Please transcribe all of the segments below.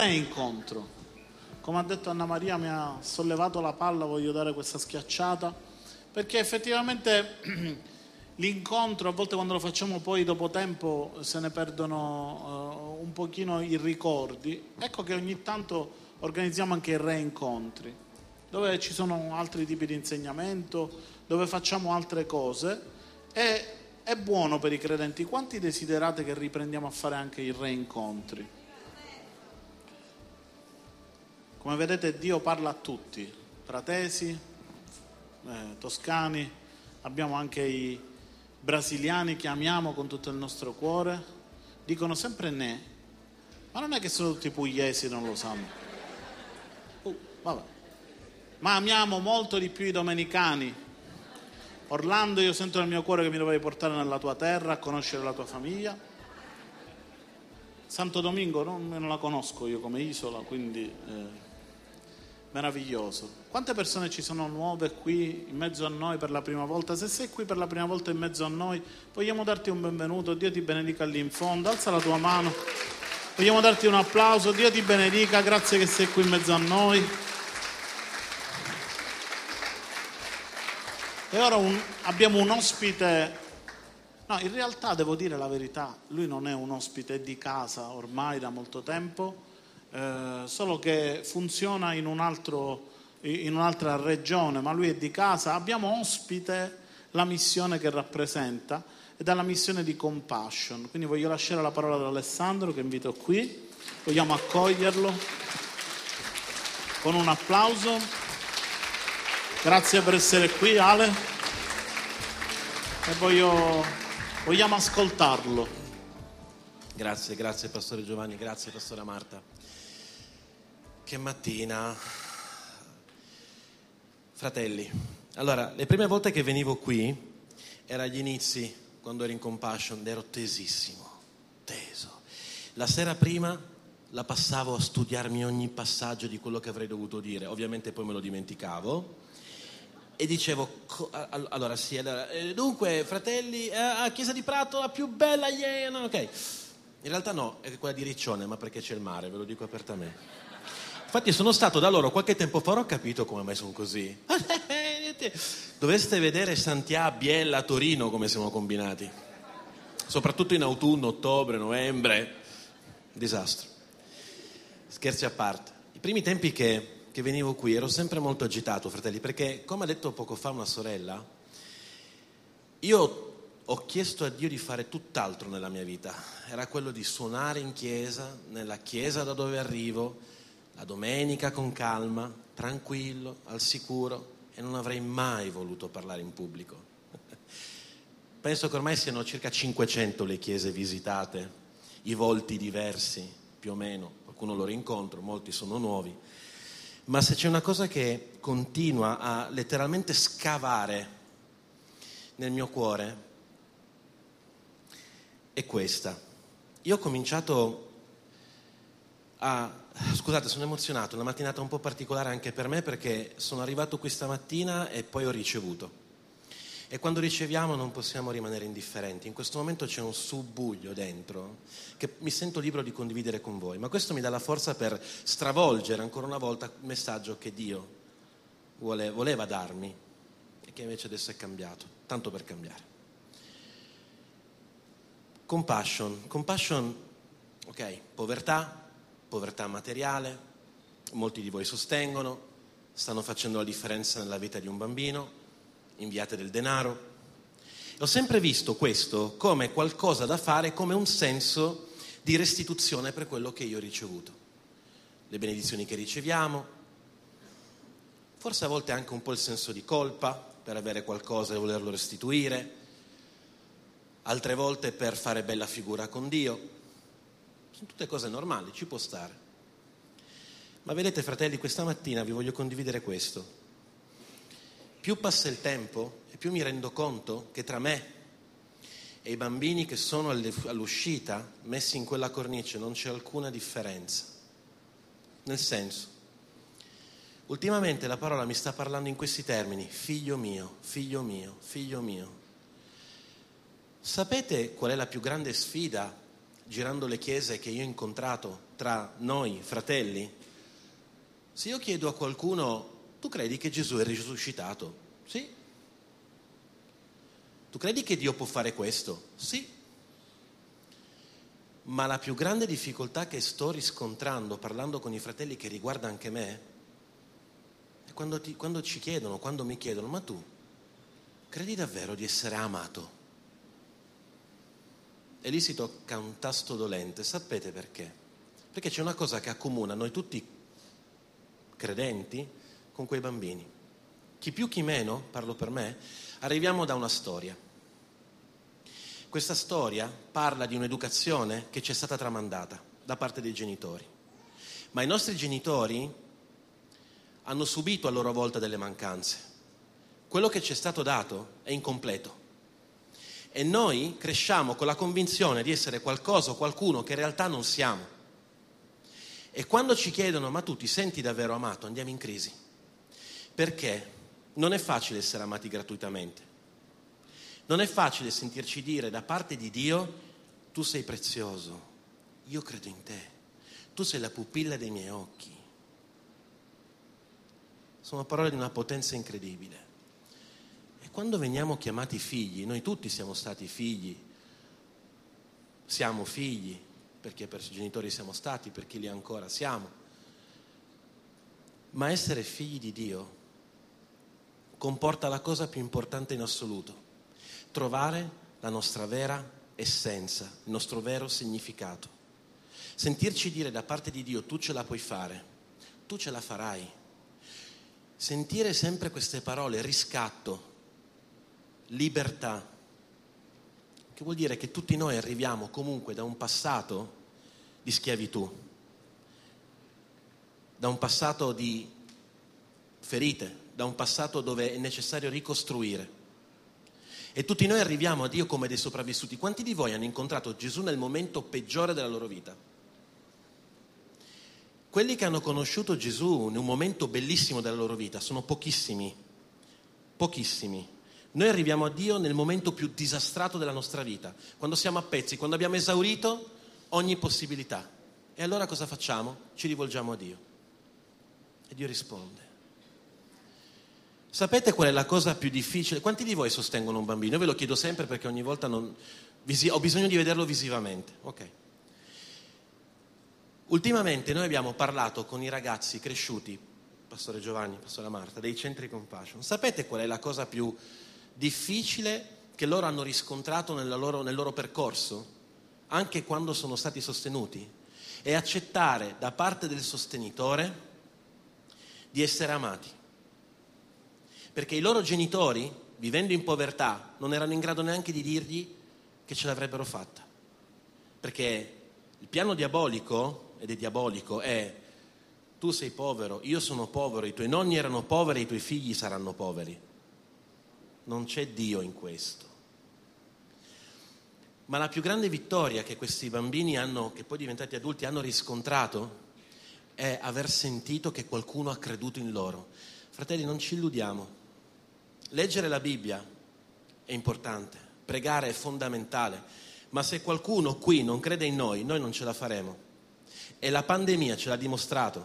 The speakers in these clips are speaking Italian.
incontro. Come ha detto Anna Maria, mi ha sollevato la palla, voglio dare questa schiacciata, perché effettivamente l'incontro, a volte quando lo facciamo poi dopo tempo se ne perdono un pochino i ricordi. Ecco che ogni tanto organizziamo anche i reincontri, dove ci sono altri tipi di insegnamento, dove facciamo altre cose, e è buono per i credenti. Quanti desiderate che riprendiamo a fare anche i reincontri? Come vedete, Dio parla a tutti, pratesi, toscani, abbiamo anche i brasiliani che amiamo con tutto il nostro cuore, dicono sempre ne, ma non è che sono tutti pugliesi, non lo sanno. Vabbè. Ma amiamo molto di più i domenicani. Orlando, io sento nel mio cuore che mi dovevi portare nella tua terra a conoscere la tua famiglia. Santo Domingo non la conosco io come isola, quindi meraviglioso. Quante persone ci sono nuove qui in mezzo a noi per la prima volta? Se sei qui per la prima volta in mezzo a noi, vogliamo darti un benvenuto. Dio ti benedica lì in fondo, alza la tua mano, vogliamo darti un applauso. Dio ti benedica, grazie che sei qui in mezzo a noi. E ora abbiamo un ospite. No, in realtà devo dire la verità, lui non è un ospite di casa ormai da molto tempo, solo che funziona in un'altra regione, ma lui è di casa. Abbiamo ospite la missione che rappresenta, ed è la missione di Compassion. Quindi voglio lasciare la parola ad Alessandro, che invito qui. Vogliamo accoglierlo con un applauso. Grazie per essere qui, Ale. E vogliamo ascoltarlo. Grazie Pastore Giovanni, grazie Pastora Marta. Che mattina. Fratelli, allora, le prime volte che venivo qui era agli inizi, quando ero in Compassion, ero teso. La sera prima la passavo a studiarmi ogni passaggio di quello che avrei dovuto dire, ovviamente poi me lo dimenticavo. E dicevo, dunque, fratelli, a Chiesa di Prato la più bella, no, ok. In realtà no, è quella di Riccione, ma perché c'è il mare, ve lo dico apertamente. Infatti sono stato da loro qualche tempo fa, ho capito come mai sono così. Dovreste vedere Santiago, Biella, Torino come siamo combinati. Soprattutto in autunno, ottobre, novembre. Disastro. Scherzi a parte. I primi tempi che venivo qui ero sempre molto agitato, fratelli, perché come ha detto poco fa una sorella, io ho chiesto a Dio di fare tutt'altro nella mia vita. Era quello di suonare in chiesa, nella chiesa da dove arrivo, la domenica con calma, tranquillo, al sicuro, e non avrei mai voluto parlare in pubblico. Penso che ormai siano circa 500 le chiese visitate, i volti diversi, più o meno, qualcuno lo rincontro, molti sono nuovi. Ma se c'è una cosa che continua a letteralmente scavare nel mio cuore, è questa. Io ho cominciato scusate, sono emozionato, una mattinata un po' particolare anche per me, perché sono arrivato questa mattina e poi ho ricevuto. E quando riceviamo non possiamo rimanere indifferenti. In questo momento c'è un subbuglio dentro che mi sento libero di condividere con voi, ma questo mi dà la forza per stravolgere ancora una volta il messaggio che Dio voleva darmi e che invece adesso è cambiato, tanto per cambiare. Compassion, ok, povertà materiale, molti di voi sostengono, stanno facendo la differenza nella vita di un bambino, inviate del denaro. Ho sempre visto questo come qualcosa da fare, come un senso di restituzione per quello che io ho ricevuto. Le benedizioni che riceviamo, forse a volte anche un po' il senso di colpa per avere qualcosa e volerlo restituire, altre volte per fare bella figura con Dio. Sono tutte cose normali, ci può stare. Ma vedete, fratelli, questa mattina vi voglio condividere questo. Più passa il tempo e più mi rendo conto che tra me e i bambini che sono all'uscita, messi in quella cornice, non c'è alcuna differenza. Nel senso, ultimamente la parola mi sta parlando in questi termini: figlio mio, figlio mio, figlio mio. Sapete qual è la più grande sfida girando le chiese che io ho incontrato tra noi fratelli, se io chiedo a qualcuno: tu credi che Gesù è risuscitato? Sì. Tu credi che Dio può fare questo? Sì. Ma la più grande difficoltà che sto riscontrando parlando con i fratelli, che riguarda anche me, è quando ci chiedono, quando mi chiedono: ma tu credi davvero di essere amato? E lì si tocca un tasto dolente. Sapete perché? Perché c'è una cosa che accomuna noi tutti credenti con quei bambini. Chi più chi meno, parlo per me, arriviamo da una storia. Questa storia parla di un'educazione che ci è stata tramandata da parte dei genitori. Ma i nostri genitori hanno subito a loro volta delle mancanze. Quello che ci è stato dato è incompleto. E noi cresciamo con la convinzione di essere qualcosa o qualcuno che in realtà non siamo. E quando ci chiedono: ma tu ti senti davvero amato? Andiamo in crisi. Perché non è facile essere amati gratuitamente. Non è facile sentirci dire da parte di Dio: tu sei prezioso, io credo in te, tu sei la pupilla dei miei occhi. Sono parole di una potenza incredibile. E quando veniamo chiamati figli, noi tutti siamo stati figli, siamo figli, perché per i genitori siamo stati, per chi li ancora siamo. Ma essere figli di Dio comporta la cosa più importante in assoluto: trovare la nostra vera essenza, il nostro vero significato. Sentirci dire da parte di Dio: tu ce la puoi fare, tu ce la farai. Sentire sempre queste parole: riscatto, libertà, che vuol dire che tutti noi arriviamo comunque da un passato di schiavitù, da un passato di ferite, da un passato dove è necessario ricostruire. E tutti noi arriviamo a Dio come dei sopravvissuti. Quanti di voi hanno incontrato Gesù nel momento peggiore della loro vita? Quelli che hanno conosciuto Gesù in un momento bellissimo della loro vita sono pochissimi, pochissimi. Noi arriviamo a Dio nel momento più disastrato della nostra vita, quando siamo a pezzi, quando abbiamo esaurito ogni possibilità. E allora cosa facciamo? Ci rivolgiamo a Dio. E Dio risponde. Sapete qual è la cosa più difficile? Quanti di voi sostengono un bambino? Io ve lo chiedo sempre perché ogni volta ho bisogno di vederlo visivamente. Ok. Ultimamente noi abbiamo parlato con i ragazzi cresciuti, Pastore Giovanni, Pastore Marta, dei centri Compassion. Sapete qual è la cosa più difficile che loro hanno riscontrato nel loro percorso, anche quando sono stati sostenuti? È accettare da parte del sostenitore di essere amati. Perché i loro genitori, vivendo in povertà, non erano in grado neanche di dirgli che ce l'avrebbero fatta. Perché il piano diabolico, ed è diabolico, è: tu sei povero, io sono povero, i tuoi nonni erano poveri, i tuoi figli saranno poveri. Non c'è Dio in questo. Ma la più grande vittoria che questi bambini hanno, che poi diventati adulti, hanno riscontrato, è aver sentito che qualcuno ha creduto in loro. Fratelli, non ci illudiamo. Leggere la Bibbia è importante, pregare è fondamentale, ma se qualcuno qui non crede in noi non ce la faremo. E la pandemia ce l'ha dimostrato.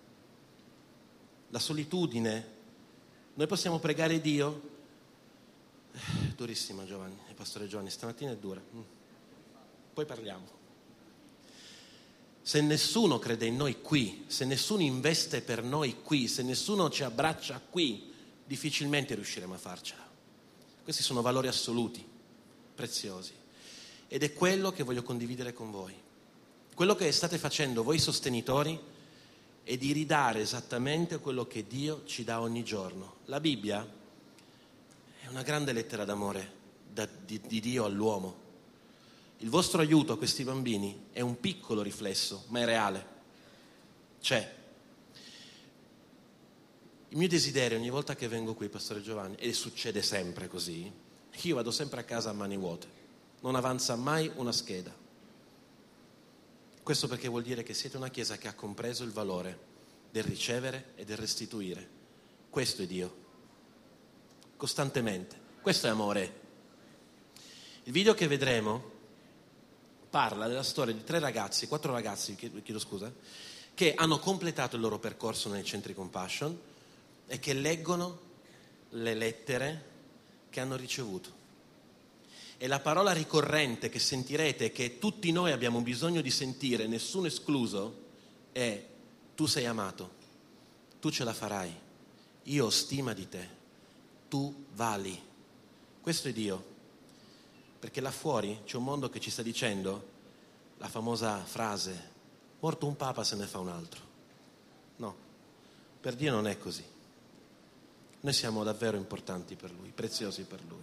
La solitudine, noi possiamo pregare Dio. Durissima Giovanni, Pastore Giovanni, stamattina è dura. Poi parliamo. Se nessuno crede in noi qui, se nessuno investe per noi qui, se nessuno ci abbraccia qui, difficilmente riusciremo a farcela. Questi sono valori assoluti, preziosi. Ed è quello che voglio condividere con voi. Quello che state facendo voi sostenitori è di ridare esattamente quello che Dio ci dà ogni giorno. La Bibbia è una grande lettera d'amore di Dio all'uomo. Il vostro aiuto a questi bambini è un piccolo riflesso, ma è reale. C'è. Il mio desiderio ogni volta che vengo qui, Pastore Giovanni, e succede sempre così, io vado sempre a casa a mani vuote, non avanza mai una scheda. Questo perché vuol dire che siete una chiesa che ha compreso il valore del ricevere e del restituire. Questo è Dio, costantemente. Questo è amore. Il video che vedremo parla della storia di 4 ragazzi, chiedo scusa, che hanno completato il loro percorso nei centri Compassion e che leggono le lettere che hanno ricevuto. E la parola ricorrente che sentirete, che tutti noi abbiamo bisogno di sentire, nessuno escluso, è: tu sei amato, tu ce la farai, io ho stima di te, tu vali. Questo è Dio, perché là fuori c'è un mondo che ci sta dicendo la famosa frase: morto un papa se ne fa un altro. No, per Dio non è così. Noi siamo davvero importanti per Lui, preziosi per Lui.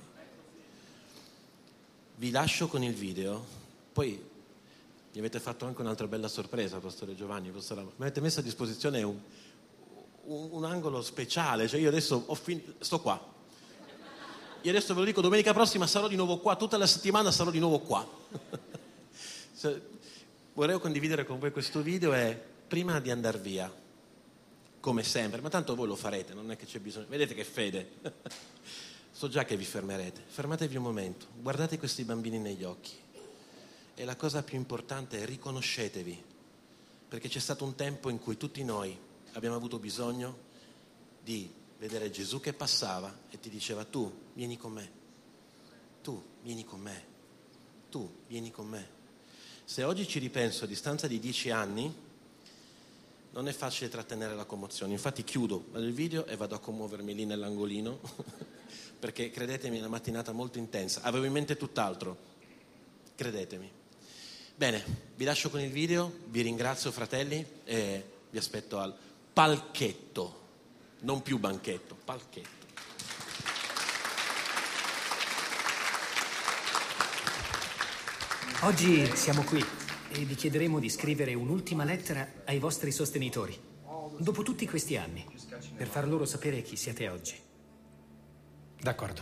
Vi lascio con il video, poi mi avete fatto anche un'altra bella sorpresa, Pastore Giovanni, Pastore, mi avete messo a disposizione un angolo speciale, cioè io adesso sto qua. Io adesso ve lo dico, domenica prossima sarò di nuovo qua, tutta la settimana sarò di nuovo qua. Cioè, vorrei condividere con voi questo video e prima di andare via, come sempre, ma tanto voi lo farete, non è che c'è bisogno, vedete che fede. So già che vi fermerete. Fermatevi un momento, guardate questi bambini negli occhi e la cosa più importante è: riconoscetevi, perché c'è stato un tempo in cui tutti noi abbiamo avuto bisogno di vedere Gesù che passava e ti diceva: tu vieni con me, tu vieni con me, tu vieni con me. Se oggi ci ripenso a distanza di 10 anni, non è facile trattenere la commozione. Infatti chiudo il video e vado a commuovermi lì nell'angolino perché credetemi è una mattinata molto intensa. Avevo in mente tutt'altro, credetemi. Bene, vi lascio con il video, vi ringrazio fratelli e vi aspetto al palchetto, non più banchetto, palchetto. Oggi siamo qui e vi chiederemo di scrivere un'ultima lettera ai vostri sostenitori, dopo tutti questi anni, per far loro sapere chi siete oggi. D'accordo.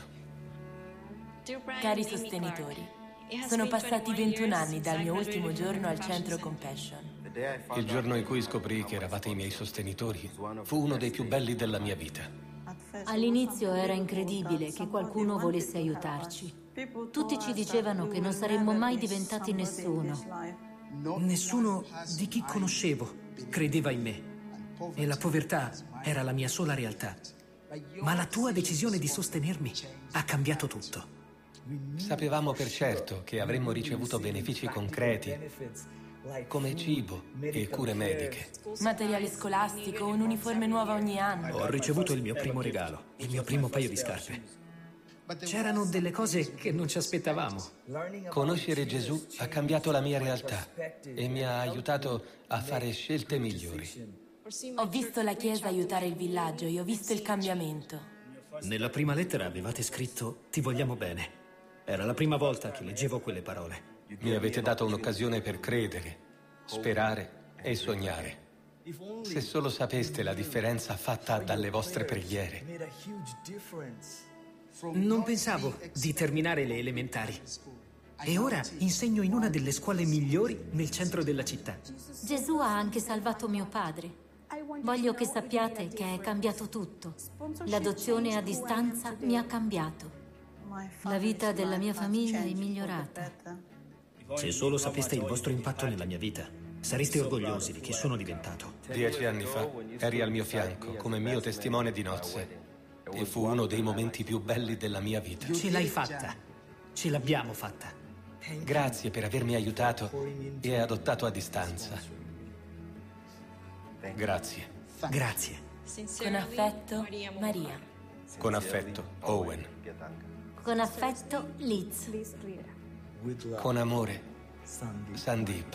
Cari sostenitori, sono passati 21 anni dal mio ultimo giorno al centro Compassion. Il giorno in cui scoprì che eravate i miei sostenitori fu uno dei più belli della mia vita. All'inizio era incredibile che qualcuno volesse aiutarci. Tutti ci dicevano che non saremmo mai diventati nessuno. Nessuno di chi conoscevo credeva in me e la povertà era la mia sola realtà. Ma la tua decisione di sostenermi ha cambiato tutto. Sapevamo per certo che avremmo ricevuto benefici concreti, come cibo e cure mediche. Materiale scolastico, un'uniforme nuova ogni anno. Ho ricevuto il mio primo regalo, il mio primo paio di scarpe. C'erano delle cose che non ci aspettavamo. Conoscere Gesù ha cambiato la mia realtà e mi ha aiutato a fare scelte migliori. Ho visto la chiesa aiutare il villaggio e ho visto il cambiamento. Nella prima lettera avevate scritto "Ti vogliamo bene". Era la prima volta che leggevo quelle parole. Mi avete dato un'occasione per credere, sperare e sognare. Se solo sapeste la differenza fatta dalle vostre preghiere. Non pensavo di terminare le elementari. E ora insegno in una delle scuole migliori nel centro della città. Gesù ha anche salvato mio padre. Voglio che sappiate che è cambiato tutto. L'adozione a distanza mi ha cambiato. La vita della mia famiglia è migliorata. Se solo sapeste il vostro impatto nella mia vita, sareste orgogliosi di chi sono diventato. 10 anni fa eri al mio fianco come mio testimone di nozze e fu uno dei momenti più belli della mia vita. Ce l'hai fatta. Ce l'abbiamo fatta. Grazie per avermi aiutato e adottato a distanza. Grazie. Grazie. Con affetto, Maria. Con affetto, Owen. Con affetto, Liz. Con amore, Sandeep.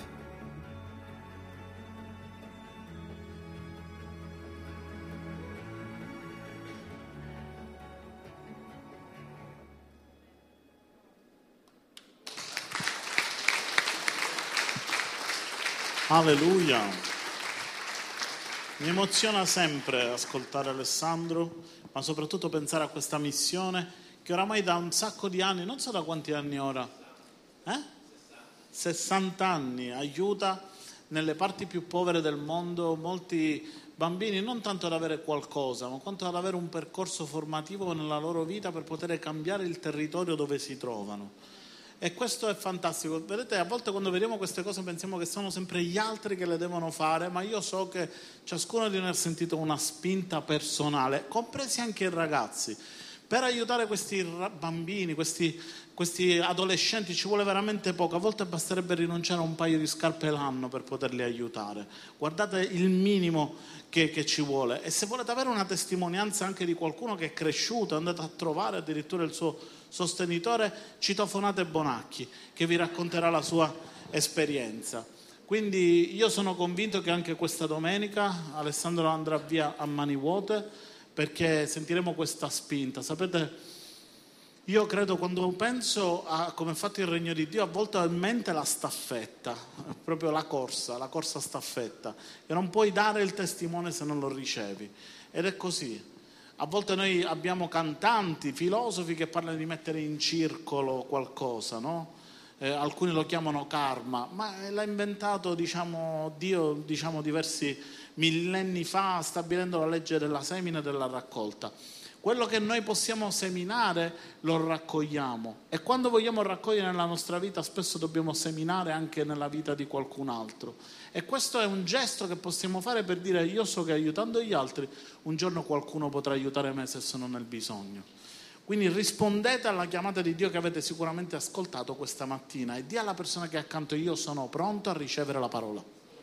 Alleluia. Mi emoziona sempre ascoltare Alessandro, ma soprattutto pensare a questa missione che oramai da un sacco di anni, non so da quanti anni ora, 60 anni, aiuta nelle parti più povere del mondo molti bambini, non tanto ad avere qualcosa, ma quanto ad avere un percorso formativo nella loro vita per poter cambiare il territorio dove si trovano. E questo è fantastico. Vedete, a volte quando vediamo queste cose pensiamo che sono sempre gli altri che le devono fare, ma io so che ciascuno di noi ha sentito una spinta personale, compresi anche i ragazzi, per aiutare questi bambini, questi adolescenti. Ci vuole veramente poco, a volte basterebbe rinunciare a un paio di scarpe l'anno per poterli aiutare. Guardate il minimo che ci vuole. E se volete avere una testimonianza anche di qualcuno che è cresciuto, andate a trovare addirittura il suo sostenitore, citofonate Bonacchi, che vi racconterà la sua esperienza. Quindi io sono convinto che anche questa domenica Alessandro andrà via a mani vuote, perché sentiremo questa spinta. Sapete, io credo, quando penso a come è fatto il regno di Dio, a volte ho in mente la staffetta, proprio la corsa staffetta, e non puoi dare il testimone se non lo ricevi. Ed è così. A volte noi abbiamo cantanti, filosofi che parlano di mettere in circolo qualcosa, no? Alcuni lo chiamano karma, ma l'ha inventato Dio diversi millenni fa, stabilendo la legge della semina e della raccolta. Quello che noi possiamo seminare lo raccogliamo, e quando vogliamo raccogliere nella nostra vita spesso dobbiamo seminare anche nella vita di qualcun altro, e questo è un gesto che possiamo fare per dire: io so che aiutando gli altri un giorno qualcuno potrà aiutare me se sono nel bisogno. Quindi rispondete alla chiamata di Dio che avete sicuramente ascoltato questa mattina, e dì alla persona che è accanto: io sono pronto a ricevere la parola.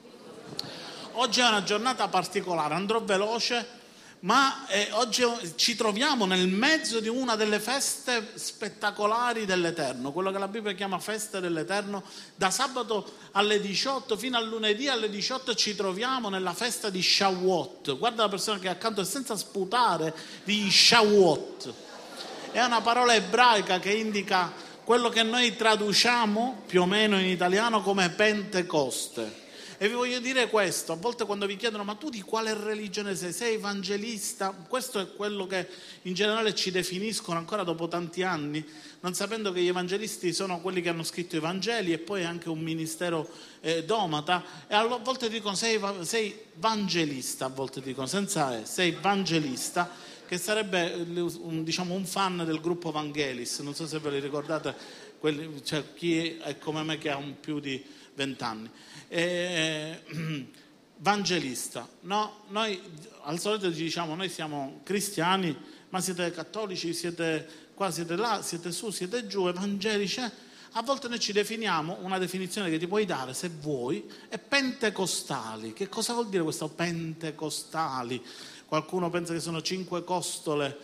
Oggi è una giornata particolare, andrò veloce, ma oggi ci troviamo nel mezzo di una delle feste spettacolari dell'Eterno, quello che la Bibbia chiama feste dell'Eterno. Da sabato alle 18 fino a lunedì alle 18 ci troviamo nella festa di Shavuot. Guarda la persona che è accanto e senza sputare di Shavuot. È una parola ebraica che indica quello che noi traduciamo più o meno in italiano come Pentecoste. E vi voglio dire questo: a volte quando vi chiedono: ma tu di quale religione sei? Sei evangelista? Questo è quello che in generale ci definiscono ancora dopo tanti anni, non sapendo che gli evangelisti sono quelli che hanno scritto i Vangeli, e poi anche un ministero domata. E a volte dicono: sei vangelista, a volte dicono senza sei vangelista, che sarebbe un fan del gruppo Vangelis. Non so se ve li ricordate, cioè chi è come me che ha più di 20 anni. Vangelista, no? Noi al solito diciamo: noi siamo cristiani, ma siete cattolici, siete qua, siete là, siete su, siete giù, evangelici. A volte noi ci definiamo, una definizione che ti puoi dare se vuoi, è pentecostali. Che cosa vuol dire questo pentecostali? Qualcuno pensa che sono 5 costole,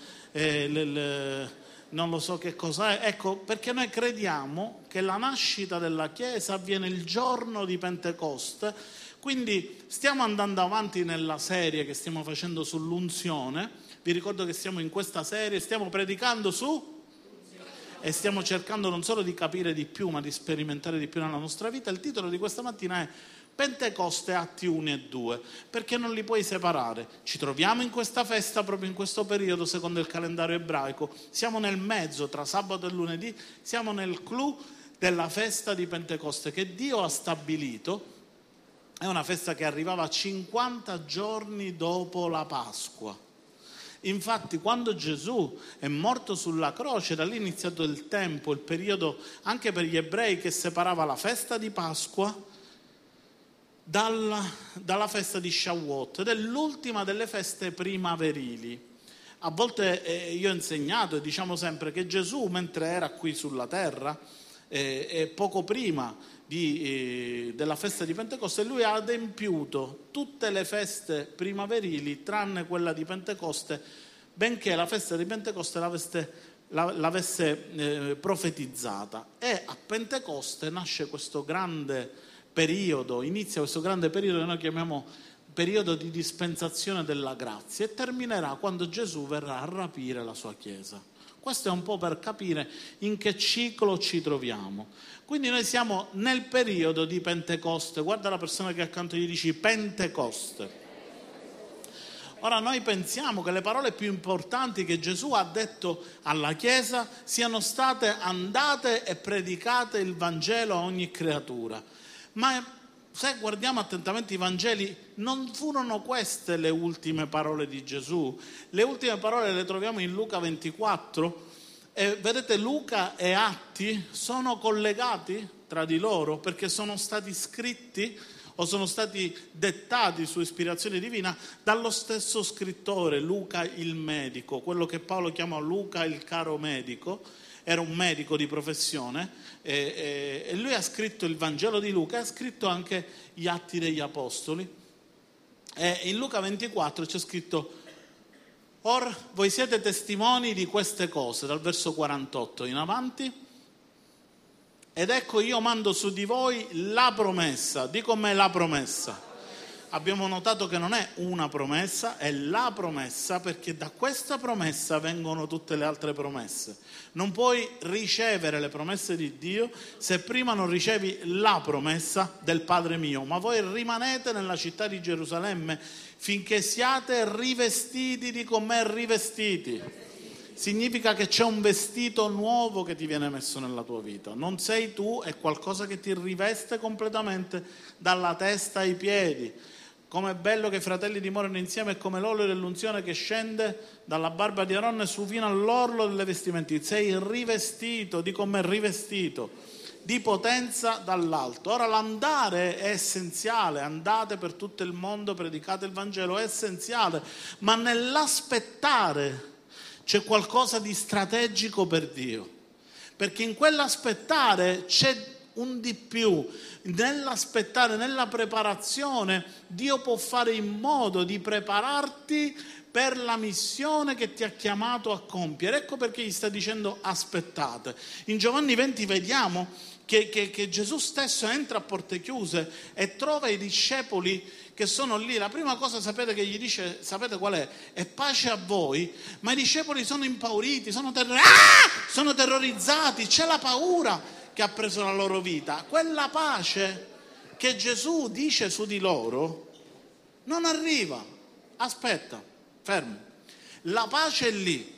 non lo so che cosa è. Ecco, perché noi crediamo che la nascita della Chiesa avviene il giorno di Pentecoste. Quindi stiamo andando avanti nella serie che stiamo facendo sull'unzione. Vi ricordo che siamo in questa serie, stiamo predicando e stiamo cercando non solo di capire di più, ma di sperimentare di più nella nostra vita. Il titolo di questa mattina è Pentecoste, Atti 1 e 2, perché non li puoi separare. Ci troviamo in questa festa proprio in questo periodo secondo il calendario ebraico. Siamo nel mezzo, tra sabato e lunedì, siamo nel clou della festa di Pentecoste che Dio ha stabilito. È una festa che arrivava 50 giorni dopo la Pasqua. Infatti, quando Gesù è morto sulla croce, da lì è iniziato il tempo, il periodo anche per gli ebrei che separava la festa di Pasqua dalla festa di Shavuot, ed è l'ultima delle feste primaverili. A volte io ho insegnato e diciamo sempre che Gesù, mentre era qui sulla terra, e poco prima della festa di Pentecoste, lui ha adempiuto tutte le feste primaverili tranne quella di Pentecoste, benché la festa di Pentecoste l'avesse profetizzata. E a Pentecoste nasce questo grande periodo, inizia questo grande periodo che noi chiamiamo periodo di dispensazione della grazia, e terminerà quando Gesù verrà a rapire la sua Chiesa. Questo è un po' per capire in che ciclo ci troviamo. Quindi noi siamo nel periodo di Pentecoste. Guarda la persona che è accanto e gli dici: Pentecoste. Ora noi pensiamo che le parole più importanti che Gesù ha detto alla Chiesa siano state: andate e predicate il Vangelo a ogni creatura. Ma se guardiamo attentamente i Vangeli, non furono queste le ultime parole di Gesù. Le ultime parole le troviamo in Luca 24, E vedete, Luca e Atti sono collegati tra di loro perché sono stati scritti o sono stati dettati su ispirazione divina dallo stesso scrittore, Luca il medico, quello che Paolo chiama Luca il caro medico. Era un medico di professione e lui ha scritto il Vangelo di Luca e ha scritto anche gli Atti degli Apostoli. E in Luca 24 c'è scritto: Or voi siete testimoni di queste cose, dal verso 48 in avanti. Ed ecco, io mando su di voi la promessa. Di con me la promessa. Abbiamo notato che non è una promessa, è la promessa, perché da questa promessa vengono tutte le altre promesse. Non puoi ricevere le promesse di Dio se prima non ricevi la promessa del Padre mio. Ma voi rimanete nella città di Gerusalemme finché siate rivestiti, di con me rivestiti. Significa che c'è un vestito nuovo che ti viene messo nella tua vita. Non sei tu, è qualcosa che ti riveste completamente dalla testa ai piedi. Come è bello che i fratelli dimorano insieme, è come l'olio dell'unzione che scende dalla barba di Aronne su fino all'orlo delle vestimenti. Sei rivestito, di come rivestito, di potenza dall'alto. Ora l'andare è essenziale, andate per tutto il mondo, predicate il Vangelo, è essenziale, ma nell'aspettare c'è qualcosa di strategico per Dio, perché in quell'aspettare c'è un di più. Nell'aspettare, nella preparazione, Dio può fare in modo di prepararti per la missione che ti ha chiamato a compiere. Ecco perché gli sta dicendo aspettate. In Giovanni 20 vediamo che Gesù stesso entra a porte chiuse e trova i discepoli che sono lì. La prima cosa, sapete che gli dice, sapete qual è? È pace a voi. Ma i discepoli sono impauriti, sono terrorizzati, c'è la paura che ha preso la loro vita. Quella pace che Gesù dice su di loro non arriva. Aspetta, fermo. La pace è lì.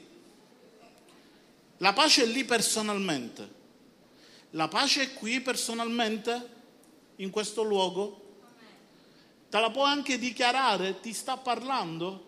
La pace è lì personalmente. La pace è qui personalmente, in questo luogo. Te la può anche dichiarare, ti sta parlando,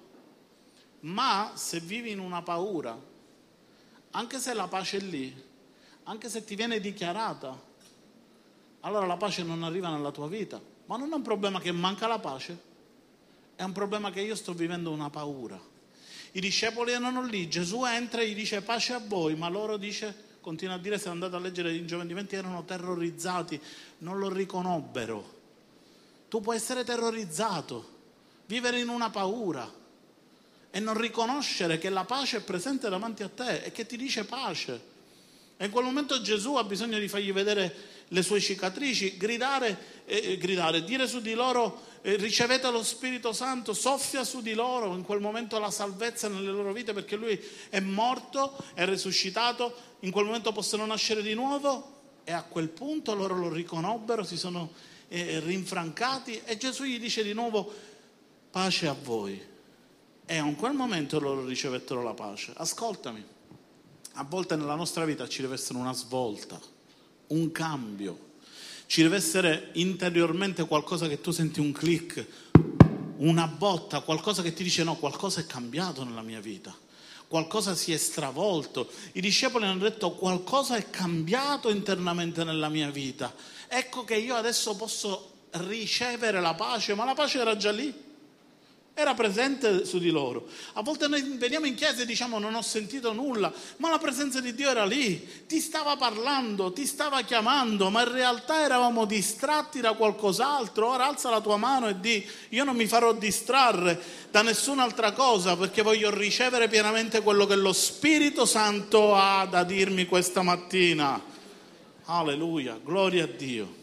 ma se vivi in una paura, anche se la pace è lì, anche se ti viene dichiarata, allora la pace non arriva nella tua vita. Ma non è un problema che manca la pace, è un problema che io sto vivendo una paura. I discepoli erano lì, Gesù entra e gli dice pace a voi, ma loro continua a dire, se andate a leggere in Giovanni 20, erano terrorizzati, non lo riconobbero. Tu puoi essere terrorizzato, vivere in una paura e non riconoscere che la pace è presente davanti a te e che ti dice pace. E in quel momento Gesù ha bisogno di fargli vedere le sue cicatrici, gridare, dire su di loro ricevete lo Spirito Santo, soffia su di loro in quel momento la salvezza nelle loro vite, perché lui è morto, è risuscitato, in quel momento possono nascere di nuovo. E a quel punto loro lo riconobbero, si sono rinfrancati e Gesù gli dice di nuovo pace a voi. E in quel momento loro ricevettero la pace. Ascoltami, a volte nella nostra vita ci deve essere una svolta, un cambio, ci deve essere interiormente qualcosa che tu senti un click, una botta, qualcosa che ti dice no, qualcosa è cambiato nella mia vita, qualcosa si è stravolto. I discepoli hanno detto qualcosa è cambiato internamente nella mia vita, ecco che io adesso posso ricevere la pace. Ma la pace era già lì, era presente su di loro. A volte noi veniamo in chiesa e diciamo non ho sentito nulla, ma la presenza di Dio era lì, ti stava parlando, ti stava chiamando, ma in realtà eravamo distratti da qualcos'altro. Ora alza la tua mano e di io non mi farò distrarre da nessun'altra cosa, perché voglio ricevere pienamente quello che lo Spirito Santo ha da dirmi questa mattina. Alleluia, gloria a Dio.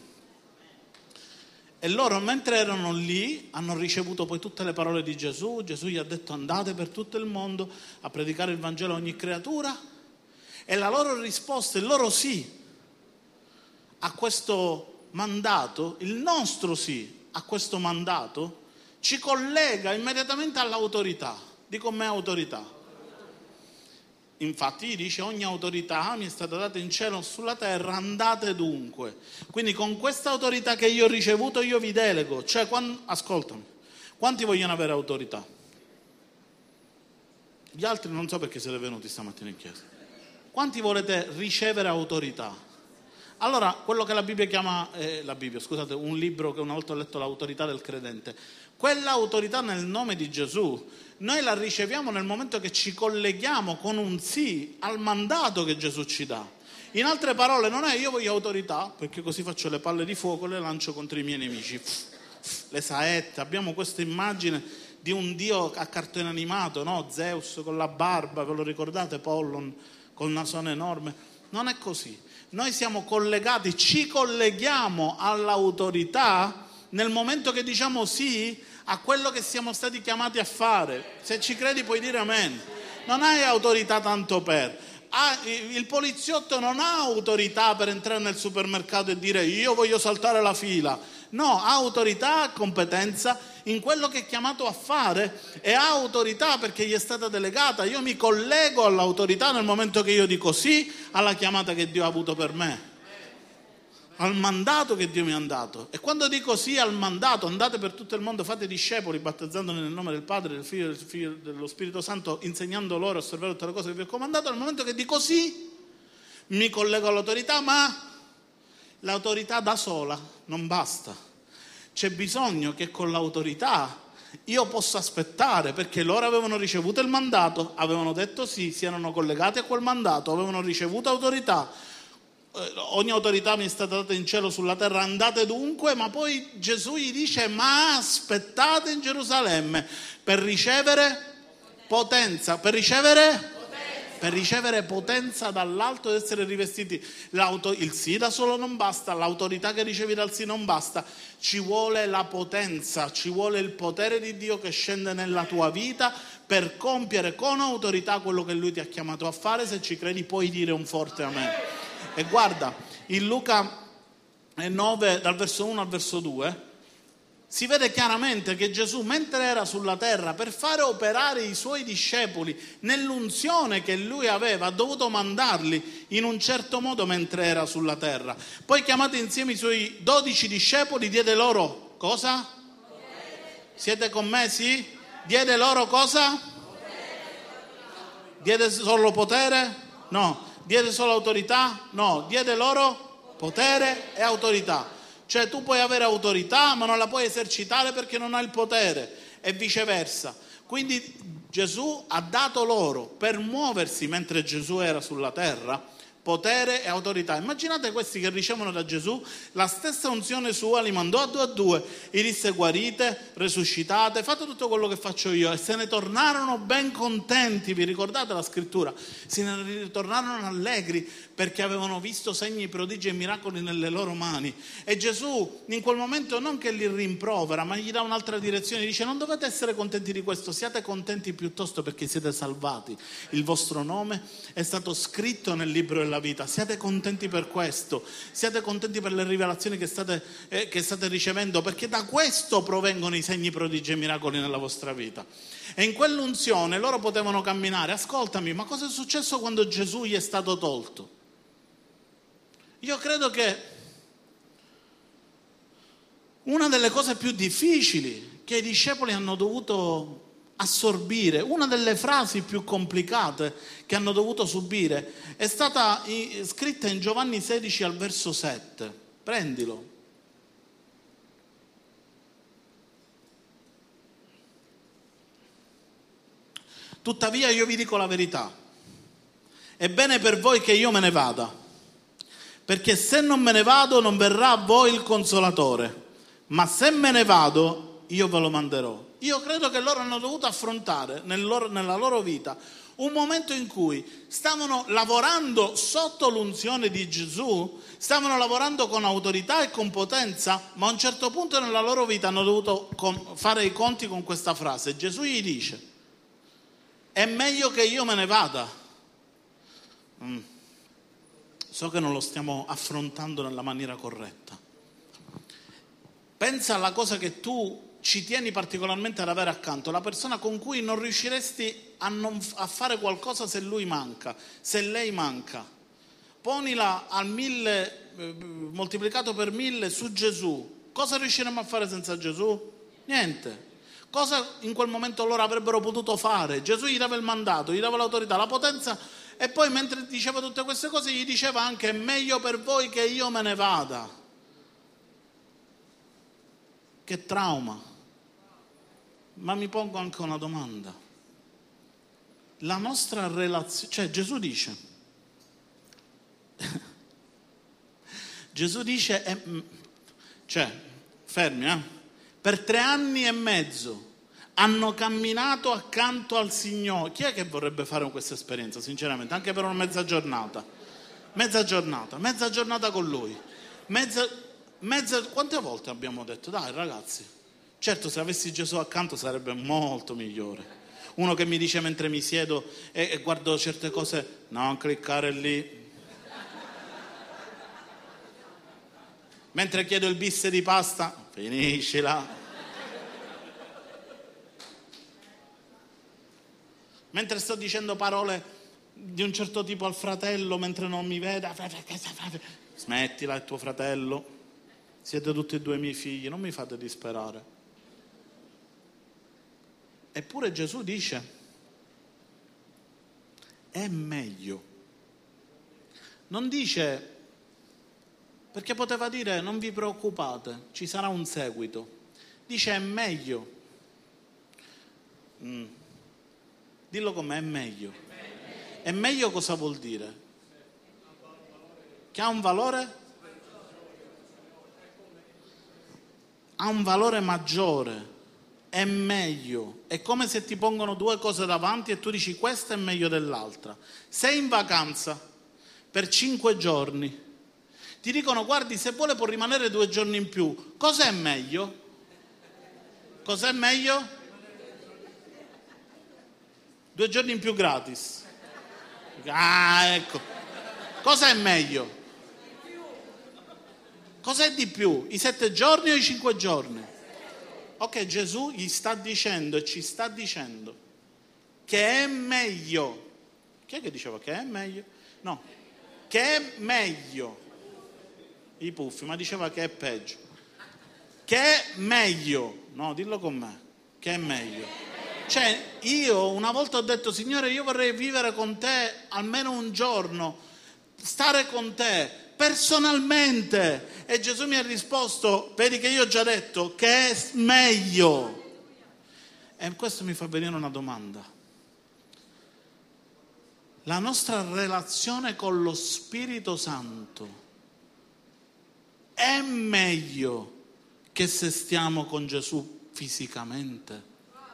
E loro, mentre erano lì, hanno ricevuto poi tutte le parole di Gesù. Gesù gli ha detto andate per tutto il mondo a predicare il Vangelo a ogni creatura. E la loro risposta, il loro sì a questo mandato, il nostro sì a questo mandato, ci collega immediatamente all'autorità. Dico con me autorità. Infatti gli dice ogni autorità mi è stata data in cielo e sulla terra, andate dunque. Quindi con questa autorità che io ho ricevuto io vi delego. Cioè, ascoltami, quanti vogliono avere autorità? Gli altri non so perché siete venuti stamattina in chiesa. Quanti volete ricevere autorità? Allora, quello che la Bibbia chiama, un libro che una volta ho letto, l'autorità del credente, quell'autorità nel nome di Gesù, noi la riceviamo nel momento che ci colleghiamo con un sì al mandato che Gesù ci dà. In altre parole, non è io voglio autorità, perché così faccio le palle di fuoco e le lancio contro i miei nemici. Le saette, abbiamo questa immagine di un dio a cartone animato, no? Zeus con la barba, ve lo ricordate? Pollon col nasone enorme. Non è così. Noi siamo collegati, ci colleghiamo all'autorità nel momento che diciamo sì a quello che siamo stati chiamati a fare. Se ci credi puoi dire amen. Non hai autorità tanto per. Il poliziotto non ha autorità per entrare nel supermercato e dire io voglio saltare la fila. No, ha autorità, competenza in quello che è chiamato a fare e ha autorità perché gli è stata delegata. Io mi collego all'autorità nel momento che io dico sì alla chiamata che Dio ha avuto per me, al mandato che Dio mi ha dato. E quando dico sì al mandato, andate per tutto il mondo, fate discepoli, battezzandoli nel nome del Padre, del Figlio e del Figlio dello Spirito Santo, insegnando loro a osservare tutte le cose che vi ho comandato. Nel momento che dico sì, mi collego all'autorità, ma l'autorità da sola non basta. C'è bisogno che con l'autorità io possa aspettare, perché loro avevano ricevuto il mandato, avevano detto sì, si erano collegati a quel mandato, avevano ricevuto autorità. Ogni autorità mi è stata data in cielo sulla terra, andate dunque, ma poi Gesù gli dice ma aspettate in Gerusalemme per ricevere potenza, per ricevere potenza dall'alto ed essere rivestiti. Il sì da solo non basta, l'autorità che ricevi dal sì non basta, ci vuole la potenza, ci vuole il potere di Dio che scende nella tua vita per compiere con autorità quello che Lui ti ha chiamato a fare. Se ci credi puoi dire un forte amen. E guarda, in Luca 9 dal verso 1 al verso 2 si vede chiaramente che Gesù, mentre era sulla terra per fare operare i suoi discepoli nell'unzione che lui aveva, ha dovuto mandarli in un certo modo mentre era sulla terra. Poi, chiamati insieme i suoi 12 discepoli, diede loro cosa? Siete con me? Sì? Diede loro cosa? Diede solo potere? No. Diede solo autorità? No. Diede loro potere e autorità. Cioè tu puoi avere autorità ma non la puoi esercitare perché non hai il potere e viceversa. Quindi Gesù ha dato loro, per muoversi mentre Gesù era sulla terra, potere e autorità. Immaginate questi che ricevono da Gesù la stessa unzione sua, li mandò a due, gli disse guarite, resuscitate, fate tutto quello che faccio io, e se ne tornarono ben contenti. Vi ricordate la scrittura? Se ne ritornarono allegri perché avevano visto segni, prodigi e miracoli nelle loro mani. E Gesù in quel momento non che li rimprovera, ma gli dà un'altra direzione, dice non dovete essere contenti di questo, siate contenti piuttosto perché siete salvati, il vostro nome è stato scritto nel libro della vita, siate contenti per questo, siate contenti per le rivelazioni che state ricevendo, perché da questo provengono i segni, prodigi e miracoli nella vostra vita. E in quell'unzione loro potevano camminare. Ascoltami, ma cosa è successo quando Gesù gli è stato tolto? Io credo che una delle cose più difficili che i discepoli hanno dovuto assorbire, una delle frasi più complicate che hanno dovuto subire, è stata scritta in Giovanni 16 al verso 7. Prendilo. Tuttavia io vi dico la verità, è bene per voi che io me ne vada, perché se non me ne vado non verrà a voi il Consolatore, ma se me ne vado io ve lo manderò. Io credo che loro hanno dovuto affrontare nella loro vita un momento in cui stavano lavorando sotto l'unzione di Gesù, stavano lavorando con autorità e con potenza, ma a un certo punto nella loro vita hanno dovuto fare i conti con questa frase. Gesù gli dice: è meglio che io me ne vada. So che non lo stiamo affrontando nella maniera corretta. Pensa alla cosa che tu ci tieni particolarmente ad avere accanto, la persona con cui non riusciresti a fare qualcosa se lui manca, se lei manca. Ponila al 1000 moltiplicato per 1000 su Gesù. Cosa riusciremo a fare senza Gesù? Niente. Cosa in quel momento loro avrebbero potuto fare? Gesù gli dava il mandato, gli dava l'autorità, la potenza E poi mentre diceva tutte queste cose gli diceva anche: è meglio per voi che io me ne vada. Che trauma. Ma mi pongo anche una domanda. La nostra relazione, cioè Gesù dice, fermi, per 3 anni e mezzo hanno camminato accanto al Signore. Chi è che vorrebbe fare questa esperienza, sinceramente? Anche per una mezza giornata con Lui. Quante volte abbiamo detto: dai ragazzi, certo se avessi Gesù accanto sarebbe molto migliore. Uno che mi dice mentre mi siedo e guardo certe cose: non cliccare lì. Mentre chiedo il bis di pasta: finiscila. Mentre sto dicendo parole di un certo tipo al fratello mentre non mi vede: smettila, è tuo fratello, siete tutti e 2 miei figli, non mi fate disperare. Eppure Gesù dice: è meglio. Non dice, perché poteva dire: non vi preoccupate, ci sarà un seguito. Dice: è meglio. Dillo con me: è meglio. È meglio cosa vuol dire? Che ha un valore? Ha un valore maggiore. È meglio. È come se ti pongono 2 cose davanti e tu dici: questa è meglio dell'altra. Sei in vacanza per 5 giorni, ti dicono: guardi, se vuole può rimanere 2 giorni in più. Cos'è meglio? Cos'è meglio? 2 giorni in più gratis. Ecco. Cos'è meglio? Cos'è di più? I 7 giorni o i 5 giorni? Ok, Gesù gli sta dicendo e ci sta dicendo che è meglio. Chi è che diceva che è meglio? No, che è meglio. I puffi, ma diceva che è peggio. Che è meglio. No, dillo con me. Che è meglio. Cioè, io una volta ho detto: Signore, io vorrei vivere con te almeno un giorno, stare con te personalmente. E Gesù mi ha risposto: vedi che io ho già detto che è meglio. E questo mi fa venire una domanda. La nostra relazione con lo Spirito Santo è meglio che se stiamo con Gesù fisicamente?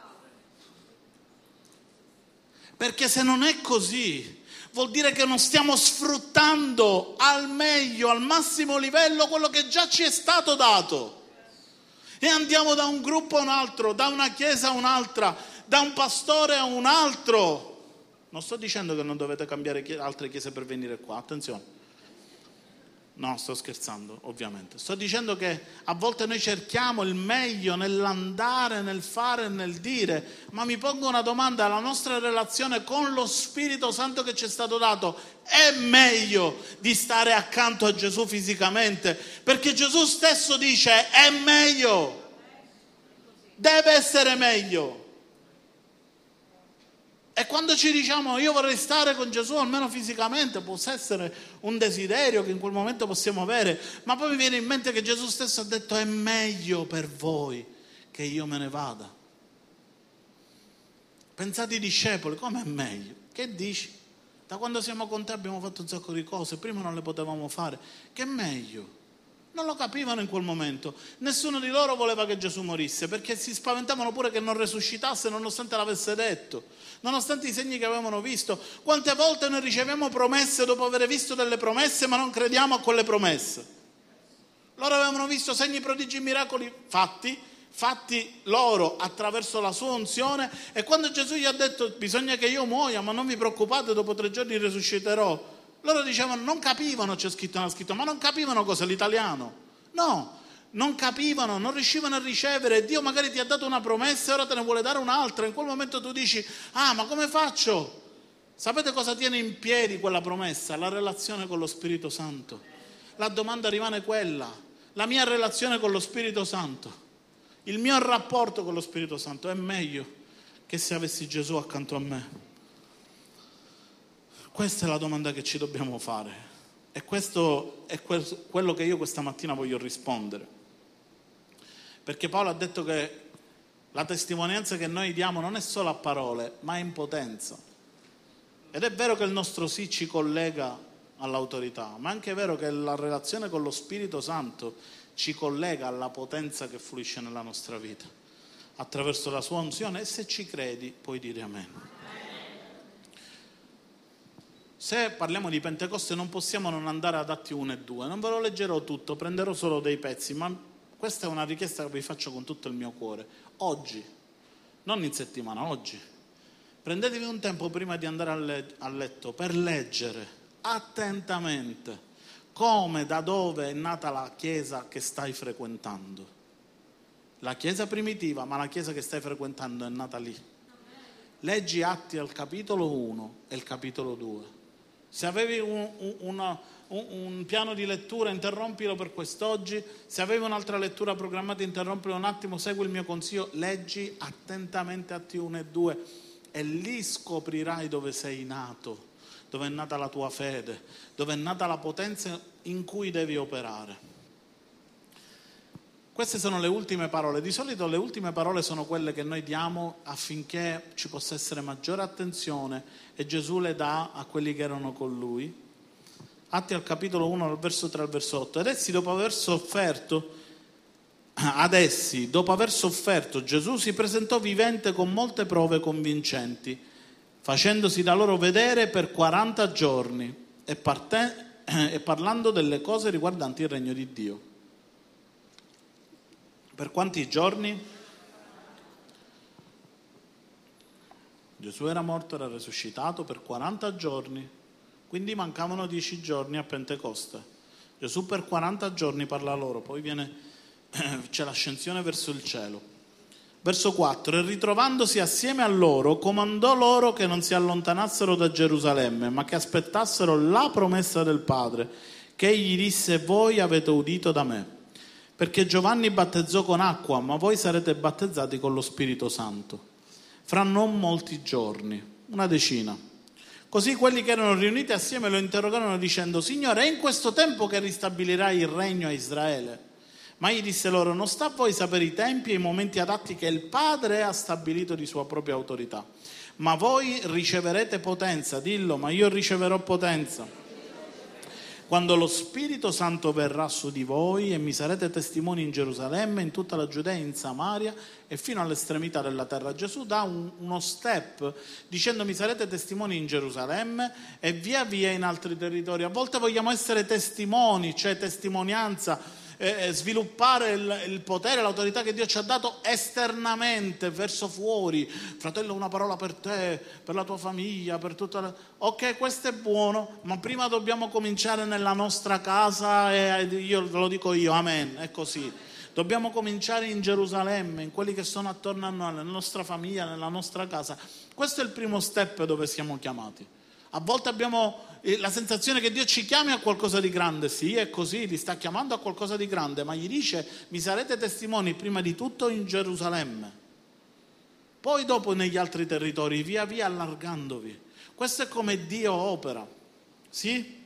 Perché se non è così, vuol dire che non stiamo sfruttando al meglio, al massimo livello, quello che già ci è stato dato. E andiamo da un gruppo a un altro, da una chiesa a un'altra, da un pastore a un altro. Non sto dicendo che non dovete cambiare altre chiese per venire qua, attenzione. No, sto scherzando, ovviamente. Sto dicendo che a volte noi cerchiamo il meglio nell'andare, nel fare e nel dire, ma mi pongo una domanda: la nostra relazione con lo Spirito Santo che ci è stato dato è meglio di stare accanto a Gesù fisicamente? Perché Gesù stesso dice: è meglio, deve essere meglio. E quando ci diciamo: io vorrei stare con Gesù almeno fisicamente, può essere un desiderio che in quel momento possiamo avere, ma poi mi viene in mente che Gesù stesso ha detto: è meglio per voi che io me ne vada. Pensate ai discepoli: come è meglio? Che dici? Da quando siamo con te abbiamo fatto un sacco di cose, prima non le potevamo fare. Che è meglio? Non lo capivano in quel momento. Nessuno di loro voleva che Gesù morisse, perché si spaventavano pure che non resuscitasse, nonostante l'avesse detto, nonostante i segni che avevano visto. Quante volte noi riceviamo promesse dopo aver visto delle promesse, ma non crediamo a quelle promesse. Loro avevano visto segni, prodigi e miracoli fatti loro attraverso la sua unzione, e quando Gesù gli ha detto: bisogna che io muoia, ma non vi preoccupate, dopo 3 giorni risusciterò, loro dicevano, non capivano, c'è scritto, ma non capivano cos'è l'italiano. No, non capivano, non riuscivano a ricevere. Dio magari ti ha dato una promessa e ora te ne vuole dare un'altra. In quel momento tu dici: ah, ma come faccio? Sapete cosa tiene in piedi quella promessa? La relazione con lo Spirito Santo. La domanda rimane quella: la mia relazione con lo Spirito Santo, il mio rapporto con lo Spirito Santo è meglio che se avessi Gesù accanto a me? Questa è la domanda che ci dobbiamo fare e questo è quello che io questa mattina voglio rispondere. Perché Paolo ha detto che la testimonianza che noi diamo non è solo a parole, ma è in potenza. Ed è vero che il nostro sì ci collega all'autorità, ma è anche vero che la relazione con lo Spirito Santo ci collega alla potenza che fluisce nella nostra vita, attraverso la sua unzione, e se ci credi puoi dire amen. Se parliamo di Pentecoste non possiamo non andare ad Atti 1 e 2, non ve lo leggerò tutto, prenderò solo dei pezzi, ma questa è una richiesta che vi faccio con tutto il mio cuore. Oggi, non in settimana, oggi, prendetevi un tempo prima di andare a letto per leggere attentamente come, da dove è nata la chiesa che stai frequentando. La chiesa primitiva, ma la chiesa che stai frequentando è nata lì. Leggi Atti al capitolo 1 e il capitolo 2. Se avevi un piano di lettura, interrompilo per quest'oggi. Se avevi un'altra lettura programmata, interrompilo un attimo, segui il mio consiglio, leggi attentamente Atti 1 e 2 e lì scoprirai dove sei nato, dove è nata la tua fede, dove è nata la potenza in cui devi operare. Queste sono le ultime parole. Di solito le ultime parole sono quelle che noi diamo affinché ci possa essere maggiore attenzione, e Gesù le dà a quelli che erano con lui. Atti al capitolo 1, dal verso 3 al verso 8. Ad essi, dopo aver sofferto, Gesù si presentò vivente con molte prove convincenti, facendosi da loro vedere per 40 giorni e parlando delle cose riguardanti il regno di Dio. Per quanti giorni? Gesù era morto, era risuscitato per 40 giorni, quindi mancavano 10 giorni a Pentecoste. Gesù per 40 giorni parla loro, poi c'è l'ascensione verso il cielo. Verso 4: e ritrovandosi assieme a loro, comandò loro che non si allontanassero da Gerusalemme, ma che aspettassero la promessa del Padre, che egli disse: voi avete udito da me. Perché Giovanni battezzò con acqua, ma voi sarete battezzati con lo Spirito Santo fra non molti giorni, una decina. Così quelli che erano riuniti assieme lo interrogarono dicendo: Signore, è in questo tempo che ristabilirai il regno a Israele? Ma egli disse loro: non sta a voi sapere i tempi e i momenti adatti che il Padre ha stabilito di sua propria autorità, ma voi riceverete potenza. Dillo: ma io riceverò potenza quando lo Spirito Santo verrà su di voi, e mi sarete testimoni in Gerusalemme, in tutta la Giudea, in Samaria e fino all'estremità della terra. Gesù dà uno step dicendo: mi sarete testimoni in Gerusalemme e via via in altri territori. A volte vogliamo essere testimoni, cioè testimonianza, sviluppare il potere, l'autorità che Dio ci ha dato esternamente, verso fuori. Fratello, una parola per te, per la tua famiglia, per tutta la... Ok, questo è buono, ma prima dobbiamo cominciare nella nostra casa, e io ve lo dico io, amen, è così. Dobbiamo cominciare in Gerusalemme, in quelli che sono attorno a noi, nella nostra famiglia, nella nostra casa. Questo è il primo step dove siamo chiamati. A volte abbiamo la sensazione che Dio ci chiami a qualcosa di grande. Sì, è così, ti sta chiamando a qualcosa di grande, ma gli dice: mi sarete testimoni prima di tutto in Gerusalemme, poi dopo negli altri territori, via via allargandovi. Questo è come Dio opera, sì?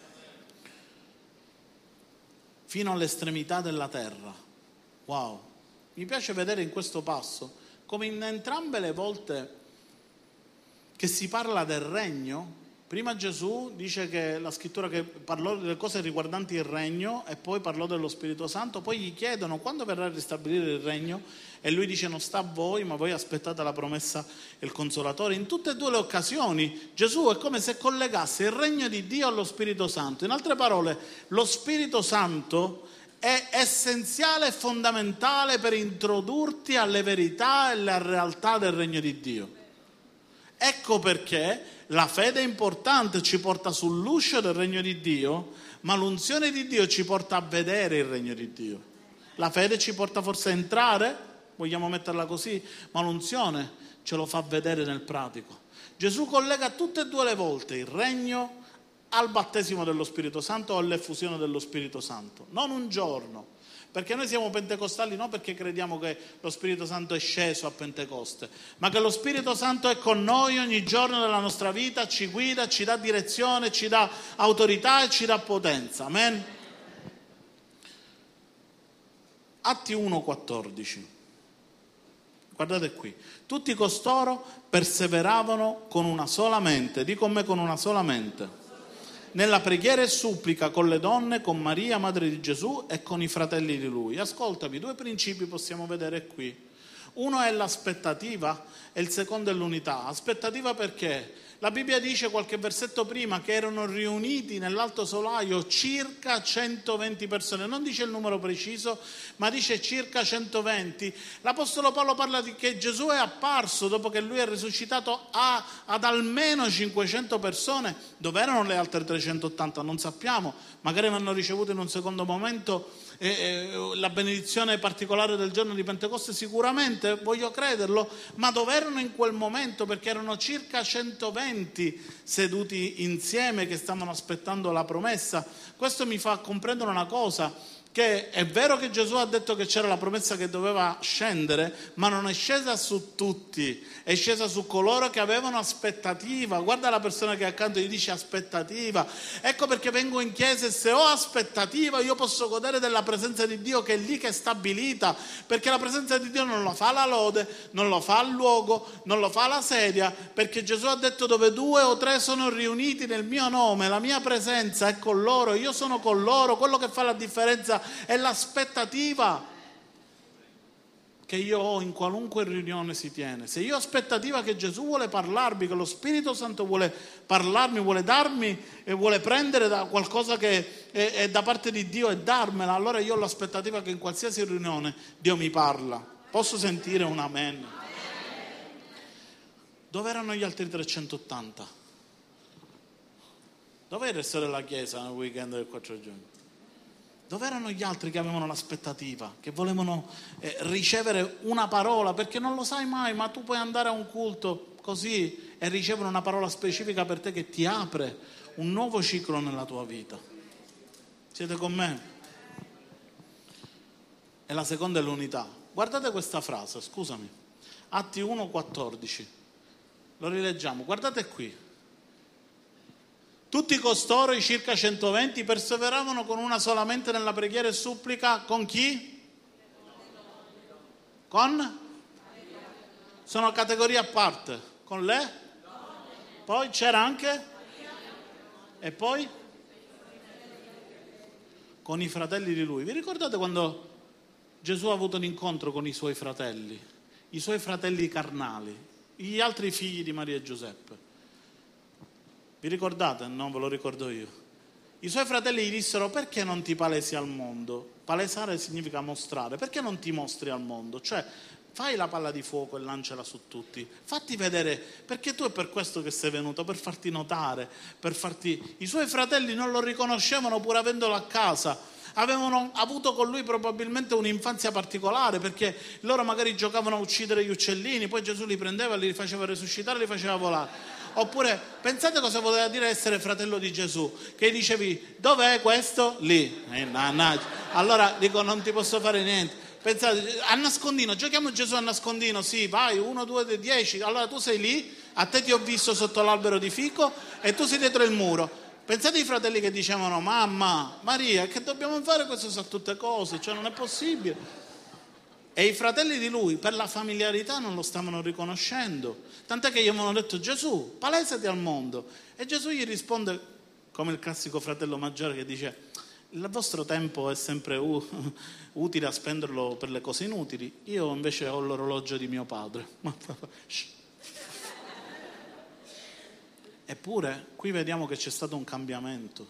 Fino all'estremità della terra. Wow, mi piace vedere in questo passo come in entrambe le volte che si parla del regno. Prima Gesù dice che la scrittura che parlò delle cose riguardanti il regno e poi parlò dello Spirito Santo. Poi gli chiedono quando verrà a ristabilire il regno e lui dice: non sta a voi, ma voi aspettate la promessa e il Consolatore. In tutte e due le occasioni Gesù è come se collegasse il regno di Dio allo Spirito Santo. In altre parole, lo Spirito Santo è essenziale e fondamentale per introdurti alle verità e alle realtà del regno di Dio. Ecco perché la fede è importante, ci porta sull'uscio del regno di Dio, ma l'unzione di Dio ci porta a vedere il regno di Dio. La fede ci porta forse a entrare, vogliamo metterla così, ma l'unzione ce lo fa vedere nel pratico. Gesù collega tutte e due le volte il regno al battesimo dello Spirito Santo o all'effusione dello Spirito Santo, non un giorno. perché noi siamo pentecostali non perché crediamo che lo Spirito Santo è sceso a Pentecoste, ma che lo Spirito Santo è con noi ogni giorno della nostra vita, ci guida, ci dà direzione, ci dà autorità e ci dà potenza. Amen. Atti 1,14. Guardate qui. Tutti costoro perseveravano con una sola mente, di con me con una sola mente, nella preghiera e supplica con le donne, con Maria, madre di Gesù, e con i fratelli di lui. Ascoltami, 2 principi possiamo vedere qui. Uno è l'aspettativa e il secondo è l'unità. Aspettativa perché? La Bibbia dice qualche versetto prima che erano riuniti nell'alto solaio circa 120 persone, non dice il numero preciso, ma dice circa 120. L'Apostolo Paolo parla di che Gesù è apparso dopo che lui è risuscitato ad almeno 500 persone. Dove erano le altre 380? Non sappiamo, magari hanno ricevuto in un secondo momento la benedizione particolare del giorno di Pentecoste, sicuramente, voglio crederlo, ma dove erano in quel momento? Perché erano circa 120 seduti insieme che stavano aspettando la promessa. Questo mi fa comprendere una cosa, che è vero che Gesù ha detto che c'era la promessa che doveva scendere, ma non è scesa su tutti, è scesa su coloro che avevano aspettativa. Guarda la persona che è accanto e gli dice aspettativa. Ecco perché vengo in chiesa e se ho aspettativa io posso godere della presenza di Dio che è lì, che è stabilita, perché la presenza di Dio non lo fa la lode, non lo fa il luogo, non lo fa la sedia, perché Gesù ha detto dove 2 o 3 sono riuniti nel mio nome, la mia presenza è con loro, io sono con loro. Quello che fa la differenza è l'aspettativa che io ho in qualunque riunione si tiene. Se io ho aspettativa che Gesù vuole parlarmi, che lo Spirito Santo vuole parlarmi, vuole darmi e vuole prendere da qualcosa che è da parte di Dio e darmela, allora io ho l'aspettativa che in qualsiasi riunione Dio mi parla. Posso sentire un amen? Dove erano gli altri 380? Dove era il resto della chiesa nel weekend del 4 giugno? Dove erano gli altri che avevano l'aspettativa, che volevano ricevere una parola? Perché non lo sai mai, ma tu puoi andare a un culto così e ricevere una parola specifica per te che ti apre un nuovo ciclo nella tua vita. Siete con me? E la seconda è l'unità. Guardate questa frase, scusami. Atti 1,14. Lo rileggiamo. Guardate qui. Tutti costoro, i circa 120, perseveravano con una sola mente nella preghiera e supplica con chi? Con? Sono categorie a parte. Con le? Poi c'era anche? E poi? Con i fratelli di lui. Vi ricordate quando Gesù ha avuto un incontro con i suoi fratelli carnali, gli altri figli di Maria e Giuseppe? Vi ricordate? Non ve lo ricordo io. I suoi fratelli gli dissero: perché non ti palesi al mondo? Palesare significa mostrare. Perché non ti mostri al mondo? Cioè, fai la palla di fuoco e lanciala su tutti. Fatti vedere, perché tu è per questo che sei venuto, per farti notare, per farti... I suoi fratelli non lo riconoscevano pur avendolo a casa. Avevano avuto con lui probabilmente un'infanzia particolare, perché loro magari giocavano a uccidere gli uccellini, poi Gesù li prendeva, li faceva resuscitare, li faceva volare. Oppure pensate cosa voleva dire essere fratello di Gesù, che dicevi: dov'è questo? Lì. Allora dico: non ti posso fare niente. Pensate, a nascondino, giochiamo Gesù a nascondino, sì, vai, 1, 2, 10, allora tu sei lì, a te ti ho visto sotto l'albero di fico e tu sei dietro il muro. Pensate ai fratelli che dicevano: mamma, Maria, che dobbiamo fare? Queste sono tutte cose, cioè non è possibile. E i fratelli di lui, per la familiarità, non lo stavano riconoscendo. Tant'è che gli avevano detto: Gesù, palesati al mondo. E Gesù gli risponde, come il classico fratello maggiore che dice: il vostro tempo è sempre utile a spenderlo per le cose inutili, io invece ho l'orologio di mio padre. Eppure, qui vediamo che c'è stato un cambiamento.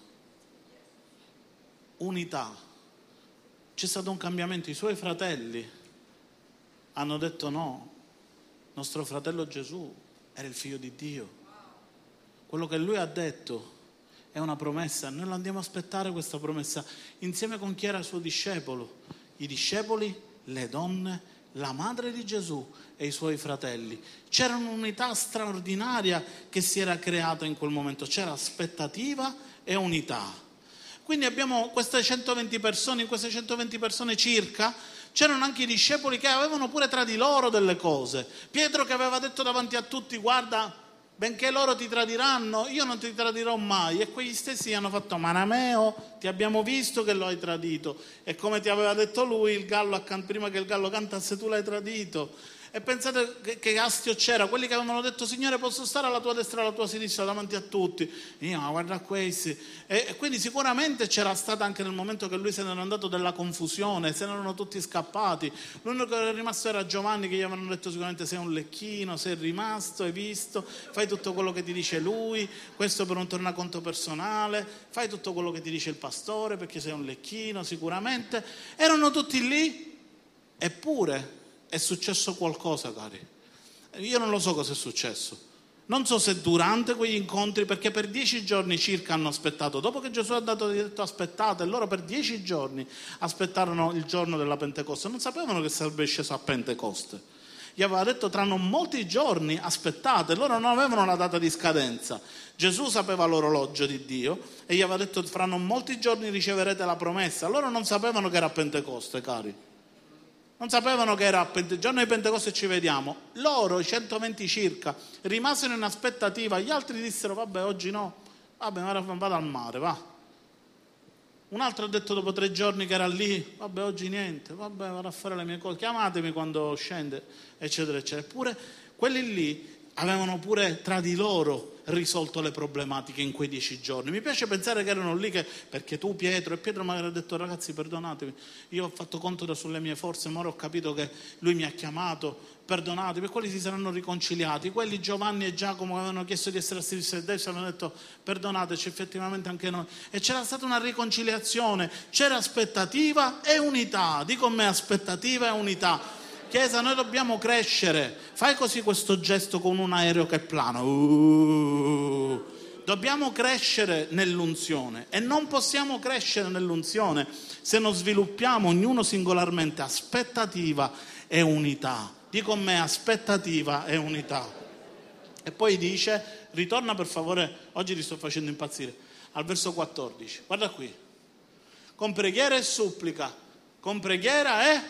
Unità. C'è stato un cambiamento. I suoi fratelli hanno detto: no, nostro fratello Gesù era il figlio di Dio. Quello che lui ha detto è una promessa, noi la andiamo a aspettare questa promessa insieme con chi era suo discepolo. I discepoli, le donne, la madre di Gesù e i suoi fratelli. C'era un'unità straordinaria che si era creata in quel momento, c'era aspettativa e unità. Quindi abbiamo queste 120 persone, in queste 120 persone circa c'erano anche i discepoli che avevano pure tra di loro delle cose. Pietro che aveva detto davanti a tutti: guarda, benché loro ti tradiranno, io non ti tradirò mai. E quegli stessi hanno fatto: Marameo, ti abbiamo visto che lo hai tradito, e come ti aveva detto lui, il gallo prima che il gallo cantasse tu l'hai tradito. E pensate che astio c'era, quelli che avevano detto: Signore, posso stare alla tua destra e alla tua sinistra davanti a tutti? Io, ma guarda questi. E quindi sicuramente c'era stata anche nel momento che lui se n'era andato della confusione, se ne erano tutti scappati. L'unico che era rimasto era Giovanni, che gli avevano detto sicuramente: sei un lecchino, sei rimasto, hai visto, fai tutto quello che ti dice lui, questo per un tornaconto personale, fai tutto quello che ti dice il pastore perché sei un lecchino sicuramente. Erano tutti lì, eppure è successo qualcosa, cari. Io non lo so cosa è successo. Non so se durante quegli incontri, perché per 10 giorni circa hanno aspettato. Dopo che Gesù ha detto aspettate, loro per 10 giorni aspettarono il giorno della Pentecoste. Non sapevano che sarebbe sceso a Pentecoste. Gli aveva detto: tra non molti giorni aspettate. Loro non avevano la data di scadenza. Gesù sapeva l'orologio di Dio e gli aveva detto: fra non molti giorni riceverete la promessa. Loro non sapevano che era Pentecoste, cari. Non sapevano che era il giorno di Pentecoste, ci vediamo. Loro, 120 circa, rimasero in aspettativa. Gli altri dissero: vabbè, oggi no, vabbè, vado al mare, va. Un altro ha detto dopo 3 giorni che era lì: vabbè, oggi niente, vabbè, vado a fare le mie cose, chiamatemi quando scende, eccetera, eccetera. Eppure quelli lì avevano pure tra di loro risolto le problematiche in quei 10 giorni. Mi piace pensare che erano lì perché tu, Pietro, e Pietro magari ha detto: ragazzi, perdonatemi, io ho fatto conto sulle mie forze, ma ora ho capito che lui mi ha chiamato, perdonatemi. E quelli si saranno riconciliati. Quelli, Giovanni e Giacomo, che avevano chiesto di essere assidui a Dio, avevano detto: perdonateci, effettivamente anche noi. E c'era stata una riconciliazione, c'era aspettativa e unità. Dico a me: aspettativa e unità. Chiesa, noi dobbiamo crescere. Fai così questo gesto con un aereo che plana. Dobbiamo crescere nell'unzione e non possiamo crescere nell'unzione se non sviluppiamo ognuno singolarmente aspettativa e unità. Dico a me: aspettativa e unità. E poi dice, ritorna per favore, oggi ti sto facendo impazzire, al verso 14. Guarda qui. Con preghiera e supplica. Con preghiera e...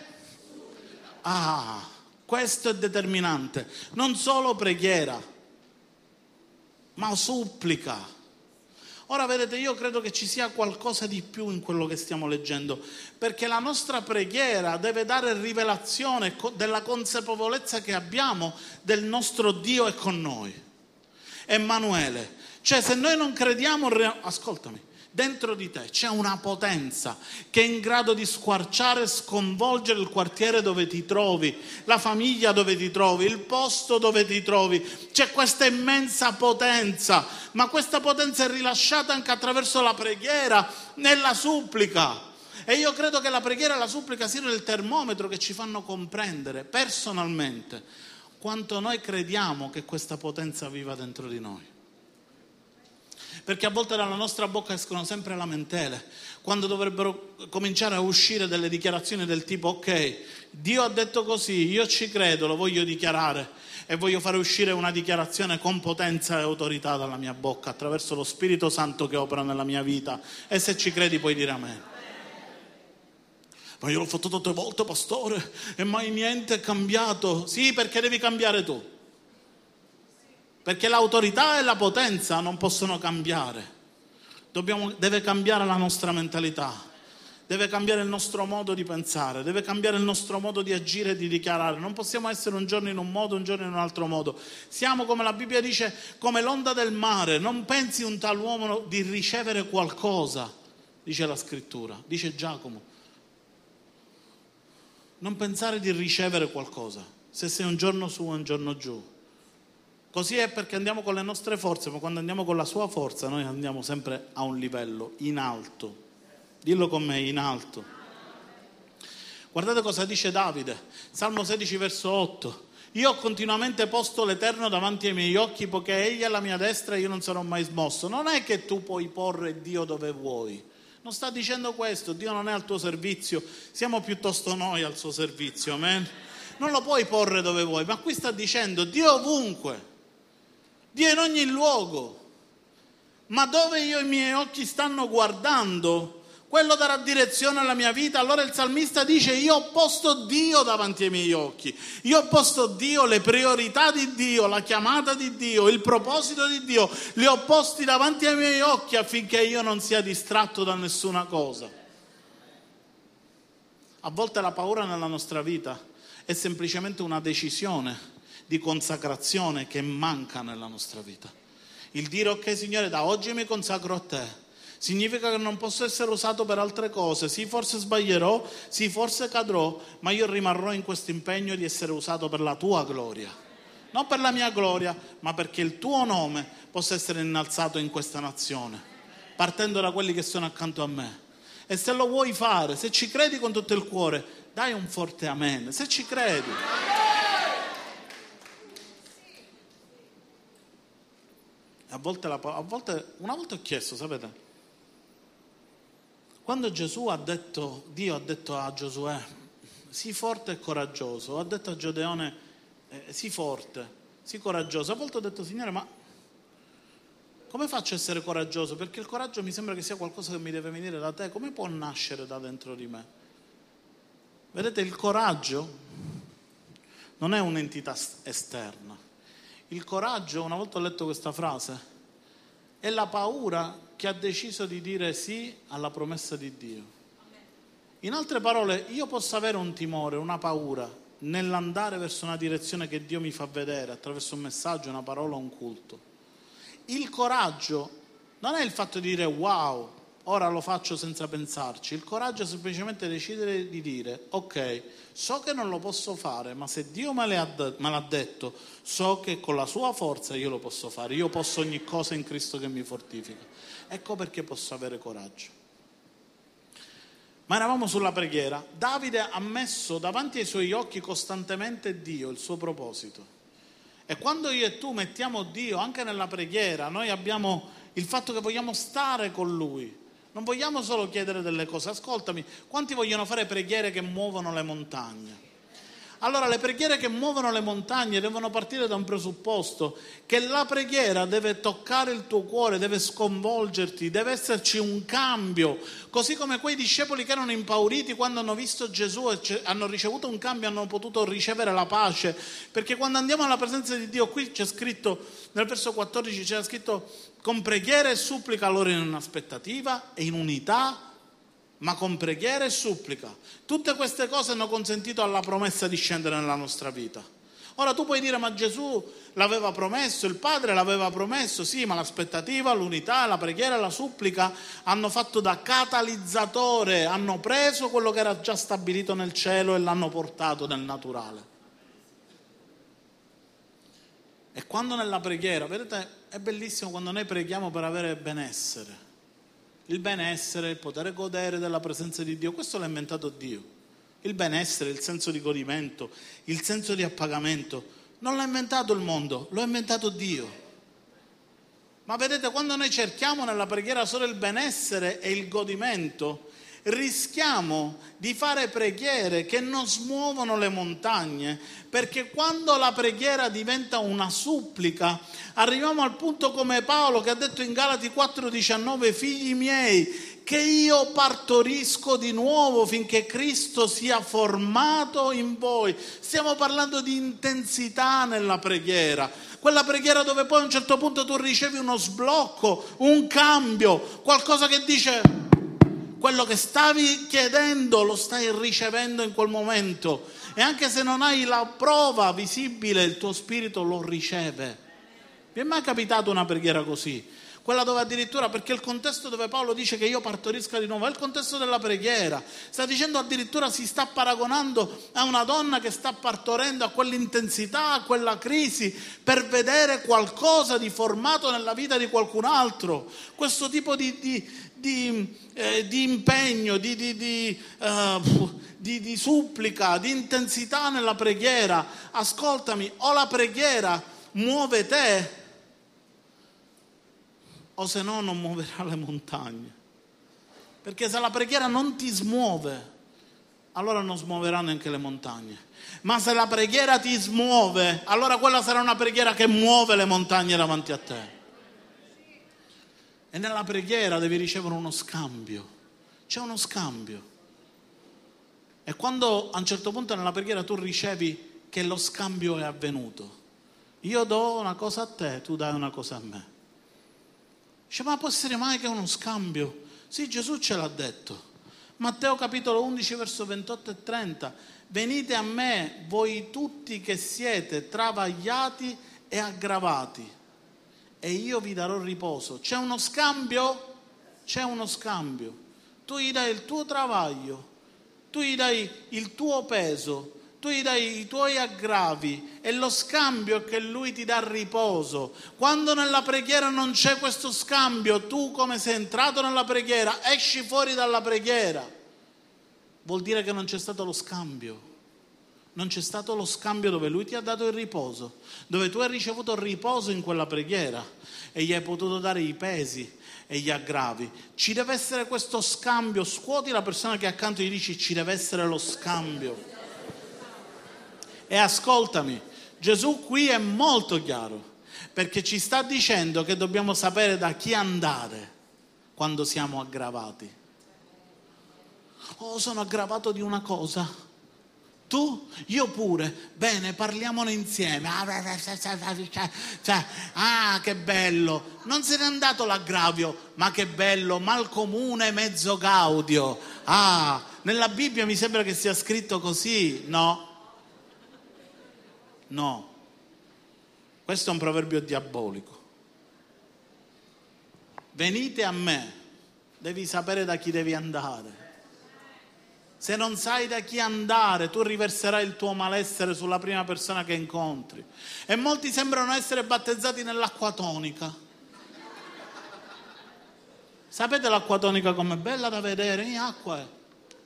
questo è determinante. Non solo preghiera, ma supplica. Ora vedete, io credo che ci sia qualcosa di più in quello che stiamo leggendo, perché la nostra preghiera deve dare rivelazione della consapevolezza che abbiamo del nostro Dio è con noi. Emanuele. Cioè, se noi non crediamo, ascoltami, dentro di te c'è una potenza che è in grado di squarciare e sconvolgere il quartiere dove ti trovi, la famiglia dove ti trovi, il posto dove ti trovi. C'è questa immensa potenza, ma questa potenza è rilasciata anche attraverso la preghiera nella supplica. E io credo che la preghiera e la supplica siano il termometro che ci fanno comprendere personalmente quanto noi crediamo che questa potenza viva dentro di noi. Perché a volte dalla nostra bocca escono sempre lamentele, quando dovrebbero cominciare a uscire delle dichiarazioni del tipo: ok, Dio ha detto così, io ci credo, lo voglio dichiarare e voglio fare uscire una dichiarazione con potenza e autorità dalla mia bocca attraverso lo Spirito Santo che opera nella mia vita. E se ci credi puoi dire amen. Ma io l'ho fatto tante volte, pastore, e mai niente è cambiato. Sì, perché devi cambiare tu. Perché l'autorità e la potenza non possono cambiare. Deve cambiare la nostra mentalità, deve cambiare il nostro modo di pensare, deve cambiare il nostro modo di agire e di dichiarare. Non possiamo essere un giorno in un modo, un giorno in un altro modo. Siamo, come la Bibbia dice, come l'onda del mare. Non pensi un tal uomo di ricevere qualcosa, dice la scrittura, dice Giacomo. Non pensare di ricevere qualcosa, se sei un giorno su e un giorno giù. Così è perché andiamo con le nostre forze, ma quando andiamo con la sua forza noi andiamo sempre a un livello in alto. Dillo con me: in alto. Guardate cosa dice Davide, Salmo 16 verso 8. Io ho continuamente posto l'Eterno davanti ai miei occhi, poiché Egli è alla mia destra e io non sarò mai smosso. Non è che tu puoi porre Dio dove vuoi. Non sta dicendo questo. Dio non è al tuo servizio, siamo piuttosto noi al suo servizio, amen? Non lo puoi porre dove vuoi, ma qui sta dicendo Dio ovunque. Dio in ogni luogo. ma dove io e i miei occhi stanno guardando, quello darà direzione alla mia vita. Allora il salmista dice: io ho posto Dio davanti ai miei occhi, io ho posto Dio, le priorità di Dio, la chiamata di Dio, il proposito di Dio, li ho posti davanti ai miei occhi affinché io non sia distratto da nessuna cosa. A volte la paura nella nostra vita è semplicemente una decisione di consacrazione che manca nella nostra vita. Il dire: ok Signore, da oggi mi consacro a Te, significa che non posso essere usato per altre cose. Sì, forse sbaglierò, sì, forse cadrò, ma io rimarrò in questo impegno di essere usato per la Tua gloria. Non per la mia gloria, ma perché il Tuo nome possa essere innalzato in questa nazione, partendo da quelli che sono accanto a me. E se lo vuoi fare, se ci credi con tutto il cuore, dai un forte amen, se ci credi. A volte una volta ho chiesto, sapete, quando Dio ha detto a Giosuè: sii forte e coraggioso, ha detto a Gedeone: sii forte, sii coraggioso. A volte ho detto: Signore, ma come faccio a essere coraggioso? Perché il coraggio mi sembra che sia qualcosa che mi deve venire da Te. Come può nascere da dentro di me? Vedete, il coraggio non è un'entità esterna. Il coraggio, una volta ho letto questa frase, è la paura che ha deciso di dire sì alla promessa di Dio. In altre parole, io posso avere un timore, una paura nell'andare verso una direzione che Dio mi fa vedere attraverso un messaggio, una parola, un culto. Il coraggio non è il fatto di dire wow, ora lo faccio senza pensarci. Il coraggio è semplicemente decidere di dire: ok, so che non lo posso fare, ma se Dio me l'ha detto, so che con la sua forza io lo posso fare. Io posso ogni cosa in Cristo che mi fortifica. Ecco perché posso avere coraggio. Ma eravamo sulla preghiera. Davide ha messo davanti ai suoi occhi costantemente Dio, il suo proposito. E quando io e tu mettiamo Dio anche nella preghiera, noi abbiamo il fatto che vogliamo stare con Lui. Non vogliamo solo chiedere delle cose. Ascoltami, quanti vogliono fare preghiere che muovono le montagne? Allora, le preghiere che muovono le montagne devono partire da un presupposto: che la preghiera deve toccare il tuo cuore, deve sconvolgerti, deve esserci un cambio. Così come quei discepoli che erano impauriti quando hanno visto Gesù e hanno ricevuto un cambio, hanno potuto ricevere la pace. Perché quando andiamo alla presenza di Dio, qui c'è scritto, nel verso 14 c'era scritto: con preghiera e supplica loro in un'aspettativa e in unità, ma con preghiera e supplica. Tutte queste cose hanno consentito alla promessa di scendere nella nostra vita. Ora tu puoi dire: ma Gesù l'aveva promesso, il Padre l'aveva promesso. Sì, ma l'aspettativa, l'unità, la preghiera e la supplica hanno fatto da catalizzatore, hanno preso quello che era già stabilito nel cielo e l'hanno portato nel naturale. E quando nella preghiera, vedete, è bellissimo quando noi preghiamo per avere benessere. Il benessere, il poter godere della presenza di Dio, questo l'ha inventato Dio. Il benessere, il senso di godimento, il senso di appagamento, non l'ha inventato il mondo, lo ha inventato Dio. Ma vedete, quando noi cerchiamo nella preghiera solo il benessere e il godimento, rischiamo di fare preghiere che non smuovono le montagne, perché quando la preghiera diventa una supplica, arriviamo al punto come Paolo che ha detto in Galati 4,19: figli miei, che io partorisco di nuovo finché Cristo sia formato in voi. Stiamo parlando di intensità nella preghiera, quella preghiera dove poi a un certo punto tu ricevi uno sblocco, un cambio, qualcosa che dice: quello che stavi chiedendo lo stai ricevendo in quel momento, e anche se non hai la prova visibile, il tuo spirito lo riceve. Vi è mai capitato una preghiera così? Quella dove addirittura, perché il contesto dove Paolo dice che io partorisca di nuovo è il contesto della preghiera. Sta dicendo addirittura, si sta paragonando a una donna che sta partorendo, a quell'intensità, a quella crisi, per vedere qualcosa di formato nella vita di qualcun altro. Questo tipo di impegno, di supplica, di intensità nella preghiera. Ascoltami, o la preghiera muove te, o se no non muoverà le montagne. Perché se la preghiera non ti smuove, allora non smuoverà neanche le montagne. Ma se la preghiera ti smuove, allora quella sarà una preghiera che muove le montagne davanti a te. E nella preghiera devi ricevere uno scambio. C'è uno scambio. E quando a un certo punto nella preghiera tu ricevi che lo scambio è avvenuto, io do una cosa a te, tu dai una cosa a me. Dice, ma può essere mai che è uno scambio? Sì, Gesù ce l'ha detto. Matteo capitolo 11 verso 28 e 30. Venite a me voi tutti che siete travagliati e aggravati e io vi darò riposo. C'è uno scambio? C'è uno scambio. Tu gli dai il tuo travaglio, tu gli dai il tuo peso, tu gli dai i tuoi aggravi e lo scambio è che lui ti dà riposo. Quando nella preghiera non c'è questo scambio, tu come sei entrato nella preghiera, esci fuori dalla preghiera, vuol dire che non c'è stato lo scambio. Non c'è stato lo scambio dove lui ti ha dato il riposo, dove tu hai ricevuto il riposo in quella preghiera e gli hai potuto dare i pesi e gli aggravi. Ci deve essere questo scambio. Scuoti la persona che accanto gli dici ci deve essere lo scambio. E ascoltami, Gesù qui è molto chiaro, perché ci sta dicendo che dobbiamo sapere da chi andare quando siamo aggravati. Oh, sono aggravato di una cosa. Tu? Io pure. Bene, parliamone insieme. Che bello. Non se n'è andato l'aggravio, ma che bello. Mal comune, mezzo gaudio. Nella Bibbia mi sembra che sia scritto così. No. Questo è un proverbio diabolico. Venite a me. Devi sapere da chi devi andare. Se non sai da chi andare, tu riverserai il tuo malessere sulla prima persona che incontri. E molti sembrano essere battezzati nell'acqua tonica. Sapete l'acqua tonica com'è bella da vedere? In acqua è.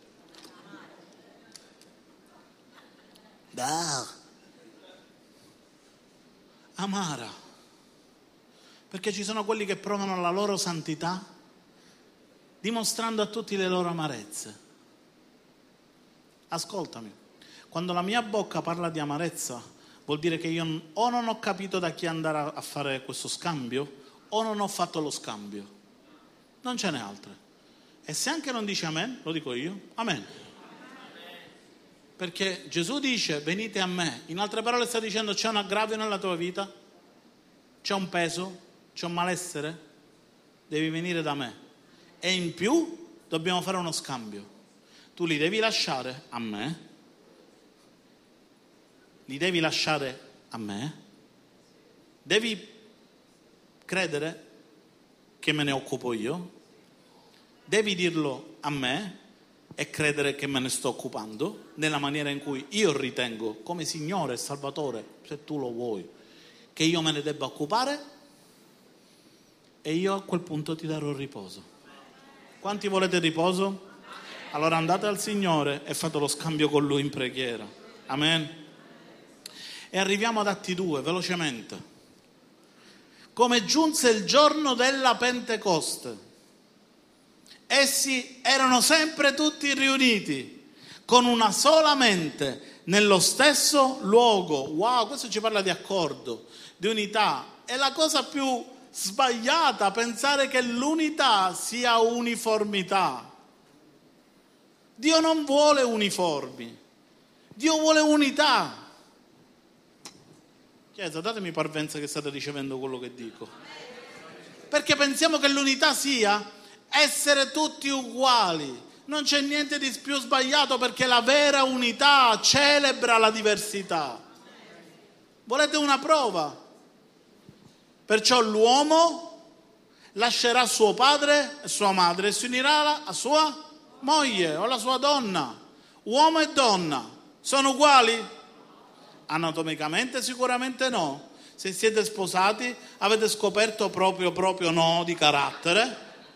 Amara. Perché ci sono quelli che provano la loro santità dimostrando a tutti le loro amarezze. Ascoltami, quando la mia bocca parla di amarezza, vuol dire che io o non ho capito da chi andare a fare questo scambio, o non ho fatto lo scambio. Non ce n'è altre. E se anche non dici amen, lo dico io, amen. Perché Gesù dice, venite a me. In altre parole sta dicendo, c'è un aggravio nella tua vita? C'è un peso? C'è un malessere? Devi venire da me. E in più dobbiamo fare uno scambio. Tu li devi lasciare a me, devi credere che me ne occupo io, devi dirlo a me e credere che me ne sto occupando nella maniera in cui io ritengo come Signore e Salvatore, se tu lo vuoi, che io me ne debba occupare e io a quel punto ti darò riposo. Quanti volete riposo? Allora andate al Signore e fate lo scambio con Lui in preghiera. Amen. E arriviamo ad Atti 2, velocemente. Come giunse il giorno della Pentecoste, essi erano sempre tutti riuniti, con una sola mente, nello stesso luogo. Wow, questo ci parla di accordo, di unità. È la cosa più sbagliata pensare che l'unità sia uniformità. Dio non vuole uniformi, Dio vuole unità. Chiesa, datemi parvenza che state ricevendo quello che dico. Perché pensiamo che l'unità sia essere tutti uguali. Non c'è niente di più sbagliato, perché la vera unità celebra la diversità. Volete una prova? Perciò l'uomo lascerà suo padre e sua madre e si unirà a sua moglie o la sua donna. Uomo e donna sono uguali? Anatomicamente sicuramente no. Se siete sposati avete scoperto proprio no di carattere.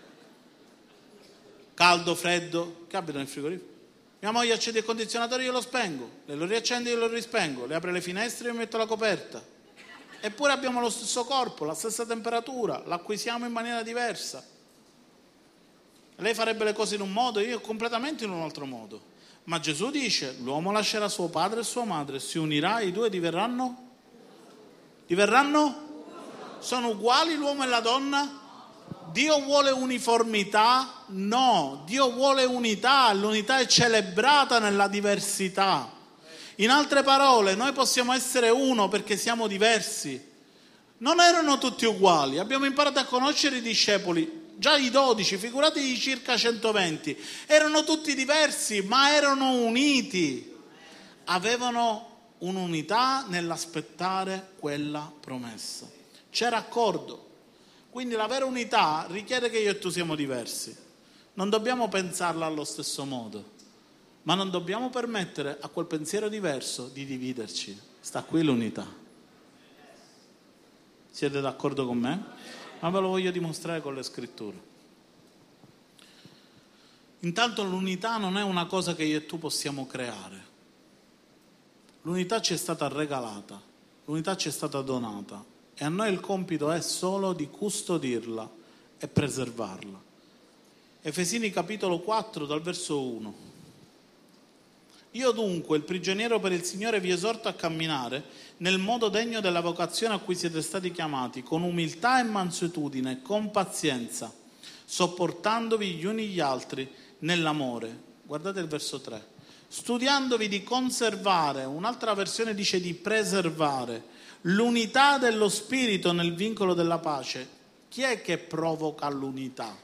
Caldo, freddo, che abita nel frigorifero? Mia moglie accende il condizionatore, io lo spengo. Lei lo riaccende, io lo rispengo. Lei apre le finestre, io metto la coperta. Eppure abbiamo lo stesso corpo, la stessa temperatura, l'acquisiamo in maniera diversa. Lei farebbe le cose in un modo, io completamente in un altro modo. Ma Gesù dice, l'uomo lascerà suo padre e sua madre, si unirà, i due diverranno? Sono uguali l'uomo e la donna? Dio vuole uniformità? No, Dio vuole unità, l'unità è celebrata nella diversità. In altre parole, noi possiamo essere uno perché siamo diversi. Non erano tutti uguali, abbiamo imparato a conoscere i discepoli, già i 12, figuratevi i circa 120, erano tutti diversi, ma erano uniti, avevano un'unità nell'aspettare quella promessa. C'era accordo. Quindi la vera unità richiede che io e tu siamo diversi. Non dobbiamo pensarla allo stesso modo, ma non dobbiamo permettere a quel pensiero diverso di dividerci. Sta qui l'unità. Siete d'accordo con me? Ma ve lo voglio dimostrare con le scritture. Intanto l'unità non è una cosa che io e tu possiamo creare. L'unità ci è stata regalata, l'unità ci è stata donata. E a noi il compito è solo di custodirla e preservarla. Efesini capitolo 4 dal verso 1. Io dunque, il prigioniero per il Signore, vi esorto a camminare nel modo degno della vocazione a cui siete stati chiamati, con umiltà e mansuetudine, con pazienza, sopportandovi gli uni gli altri nell'amore. Guardate il verso 3. Studiandovi di conservare, un'altra versione dice di preservare, l'unità dello spirito nel vincolo della pace. Chi è che provoca l'unità?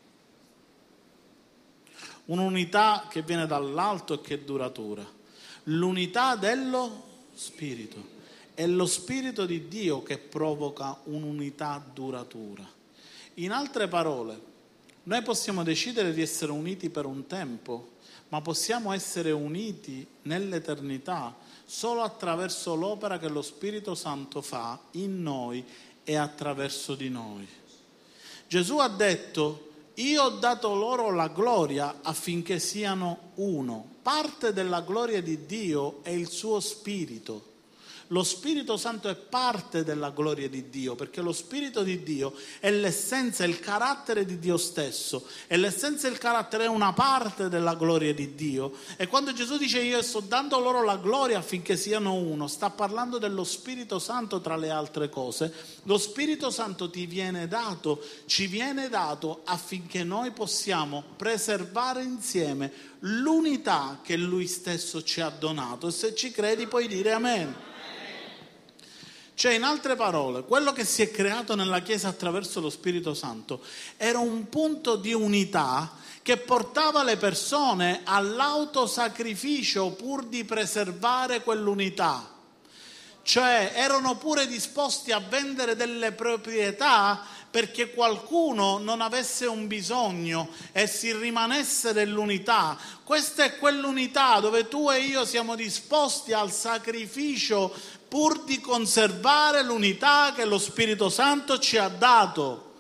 Un'unità che viene dall'alto e che è duratura. L'unità dello spirito. È lo spirito di Dio che provoca un'unità duratura. In altre parole, noi possiamo decidere di essere uniti per un tempo, ma possiamo essere uniti nell'eternità solo attraverso l'opera che lo Spirito Santo fa in noi e attraverso di noi. Gesù ha detto: io ho dato loro la gloria affinché siano uno. Parte della gloria di Dio è il suo Spirito. Lo Spirito Santo è parte della gloria di Dio, perché lo Spirito di Dio è l'essenza, è il carattere di Dio stesso, e l'essenza e il carattere è una parte della gloria di Dio. E quando Gesù dice io sto dando loro la gloria affinché siano uno, sta parlando dello Spirito Santo tra le altre cose. Lo Spirito Santo ti viene dato, ci viene dato affinché noi possiamo preservare insieme l'unità che Lui stesso ci ha donato. E se ci credi puoi dire amen. Cioè, in altre parole, quello che si è creato nella Chiesa attraverso lo Spirito Santo era un punto di unità che portava le persone all'autosacrificio pur di preservare quell'unità. Cioè, erano pure disposti a vendere delle proprietà perché qualcuno non avesse un bisogno e si rimanesse dell'unità. Questa è quell'unità dove tu e io siamo disposti al sacrificio pur di conservare l'unità che lo Spirito Santo ci ha dato.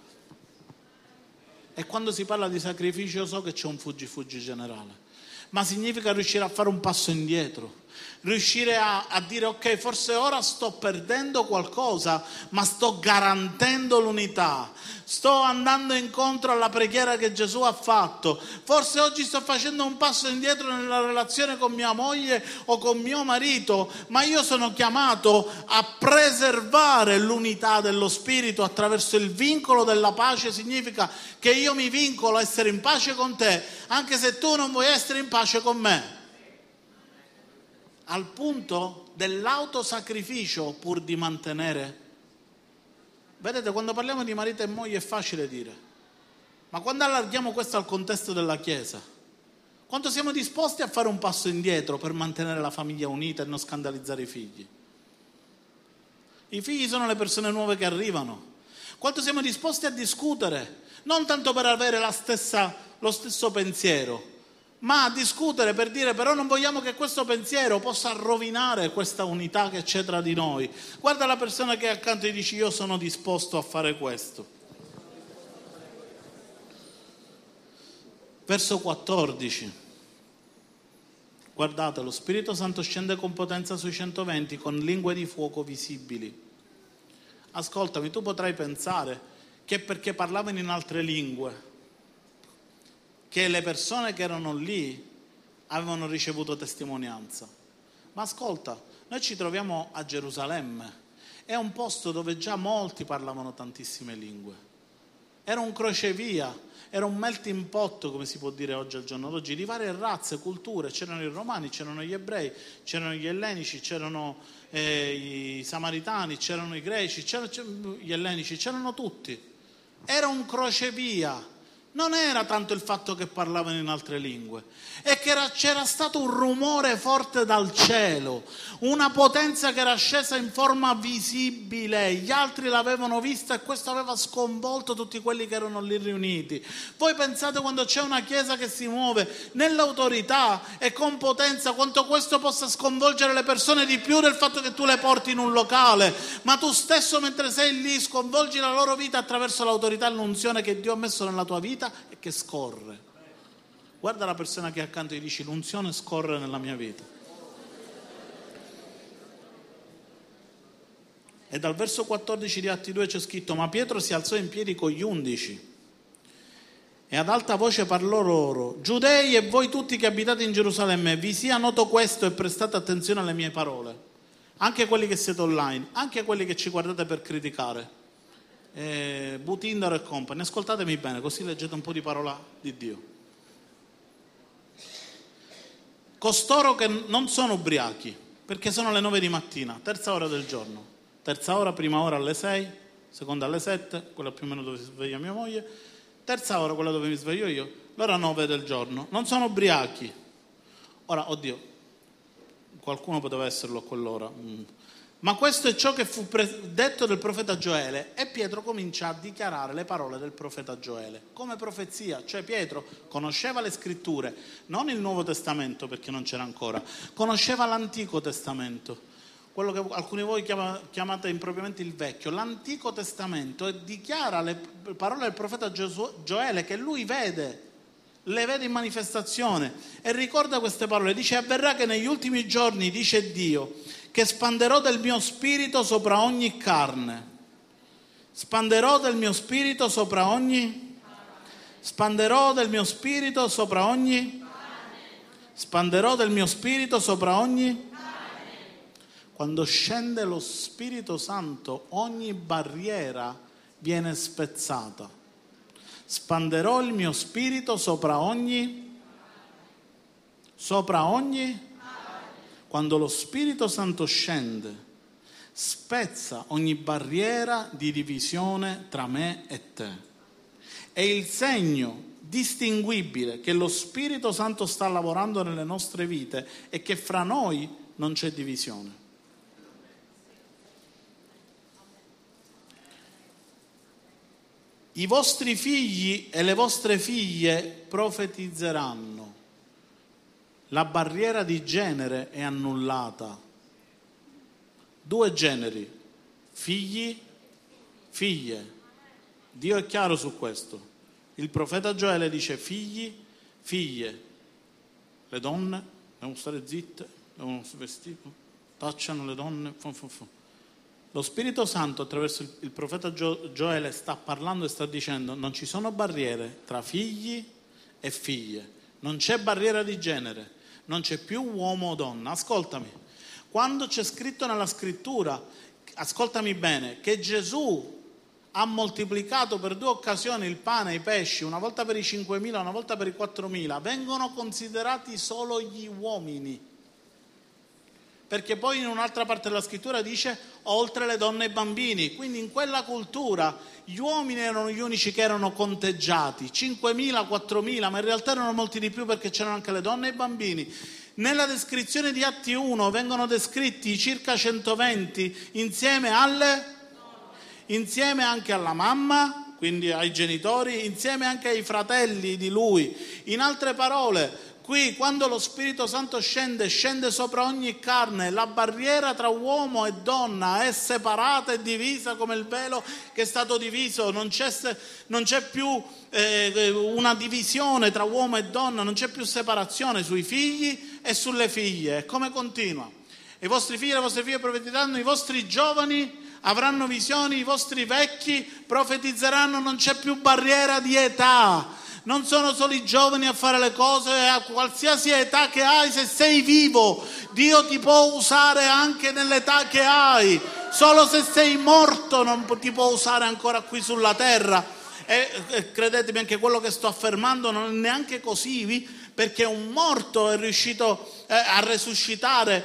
E quando si parla di sacrificio so che c'è un fuggi generale, ma significa riuscire a fare un passo indietro, riuscire a dire ok, forse ora sto perdendo qualcosa, ma sto garantendo l'unità, sto andando incontro alla preghiera che Gesù ha fatto, forse oggi sto facendo un passo indietro nella relazione con mia moglie o con mio marito, ma io sono chiamato a preservare l'unità dello Spirito attraverso il vincolo della pace. Significa che io mi vincolo a essere in pace con te anche se tu non vuoi essere in pace con me, al punto dell'autosacrificio pur di mantenere. Vedete, quando parliamo di marito e moglie è facile dire, ma quando allarghiamo questo al contesto della Chiesa, quanto siamo disposti a fare un passo indietro per mantenere la famiglia unita e non scandalizzare i figli? I figli sono le persone nuove che arrivano. Quanto siamo disposti a discutere, non tanto per avere lo stesso pensiero, ma a discutere per dire però non vogliamo che questo pensiero possa rovinare questa unità che c'è tra di noi. Guarda la persona che è accanto e dici io sono disposto a fare questo. Verso 14. Guardate, lo Spirito Santo scende con potenza sui 120 con lingue di fuoco visibili. Ascoltami, tu potrai pensare che è perché parlavano in altre lingue che le persone che erano lì avevano ricevuto testimonianza. Ma ascolta, noi ci troviamo a Gerusalemme, è un posto dove già molti parlavano tantissime lingue. era un crocevia, era un melting pot, come si può dire oggi al giorno d'oggi, di varie razze, culture. C'erano i romani, c'erano gli ebrei, c'erano gli ellenici, c'erano i samaritani, c'erano i greci, gli ellenici, c'erano tutti. Era un crocevia. Non era tanto il fatto che parlavano in altre lingue, è che c'era stato un rumore forte dal cielo, una potenza che era scesa in forma visibile, gli altri l'avevano vista e questo aveva sconvolto tutti quelli che erano lì riuniti. Voi pensate, quando c'è una chiesa che si muove nell'autorità e con potenza, quanto questo possa sconvolgere le persone di più del fatto che tu le porti in un locale, ma tu stesso mentre sei lì sconvolgi la loro vita attraverso l'autorità e l'unzione che Dio ha messo nella tua vita e che scorre. Guarda la persona che è accanto e gli dici: l'unzione scorre nella mia vita. E dal verso 14 di Atti 2 c'è scritto: ma Pietro si alzò in piedi con gli 11 e ad alta voce parlò loro: Giudei e voi tutti che abitate in Gerusalemme, vi sia noto questo e prestate attenzione alle mie parole. Anche quelli che siete online, anche quelli che ci guardate per criticare, Butindaro e compagni, ascoltatemi bene, così leggete un po' di parola di Dio. Costoro che non sono ubriachi, perché sono le 9 di mattina, terza ora del giorno, terza ora, prima ora alle 6, seconda alle 7, quella più o meno dove si sveglia mia moglie, terza ora, quella dove mi sveglio io, l'ora 9 del giorno, non sono ubriachi. Ora, oddio, qualcuno poteva esserlo a quell'ora, ma questo è ciò che fu detto del profeta Gioele. E Pietro comincia a dichiarare le parole del profeta Gioele come profezia. Cioè Pietro conosceva le scritture, non il Nuovo Testamento perché non c'era ancora, conosceva l'Antico Testamento, quello che alcuni di voi chiamate impropriamente il Vecchio, l'Antico Testamento, e dichiara le parole del profeta Gioele che lui vede, le vede in manifestazione, e ricorda queste parole. Dice: avverrà che negli ultimi giorni, dice Dio, che spanderò del mio spirito sopra ogni carne. Spanderò del mio spirito sopra ogni. Spanderò del mio spirito sopra ogni. Spanderò del mio spirito sopra ogni. Quando scende lo Spirito Santo, ogni barriera viene spezzata. Spanderò il mio spirito sopra ogni. Sopra ogni. Quando lo Spirito Santo scende, spezza ogni barriera di divisione tra me e te. È il segno distinguibile che lo Spirito Santo sta lavorando nelle nostre vite e che fra noi non c'è divisione. I vostri figli e le vostre figlie profetizzeranno. La barriera di genere è annullata. 2 generi, figli, figlie. Dio è chiaro su questo. Il profeta Gioele dice figli, figlie. Le donne devono stare zitte, devono vestire, tacciano le donne. Lo Spirito Santo attraverso il profeta Gioele sta parlando e sta dicendo: non ci sono barriere tra figli e figlie, non c'è barriera di genere, non c'è più uomo o donna. Ascoltami, quando c'è scritto nella scrittura, ascoltami bene, che Gesù ha moltiplicato per 2 occasioni il pane e i pesci, una volta per i 5.000, una volta per i 4.000, vengono considerati solo gli uomini, perché poi in un'altra parte della scrittura dice oltre le donne e i bambini. Quindi in quella cultura gli uomini erano gli unici che erano conteggiati, 5.000, 4.000, ma in realtà erano molti di più perché c'erano anche le donne e i bambini. Nella descrizione di Atti 1 vengono descritti circa 120 insieme anche alla mamma, quindi ai genitori, insieme anche ai fratelli di lui. In altre parole, qui quando lo Spirito Santo scende sopra ogni carne, la barriera tra uomo e donna è separata e divisa come il velo che è stato diviso, non c'è più una divisione tra uomo e donna, non c'è più separazione sui figli e sulle figlie. E come continua? I vostri figli e le vostre figlie profetizzeranno, i vostri giovani avranno visioni, i vostri vecchi profetizzeranno, non c'è più barriera di età. Non sono solo i giovani a fare le cose, a qualsiasi età che hai, se sei vivo, Dio ti può usare anche nell'età che hai. Solo se sei morto non ti può usare ancora qui sulla terra. E credetemi, anche quello che sto affermando non è neanche così, perché un morto è riuscito a resuscitare,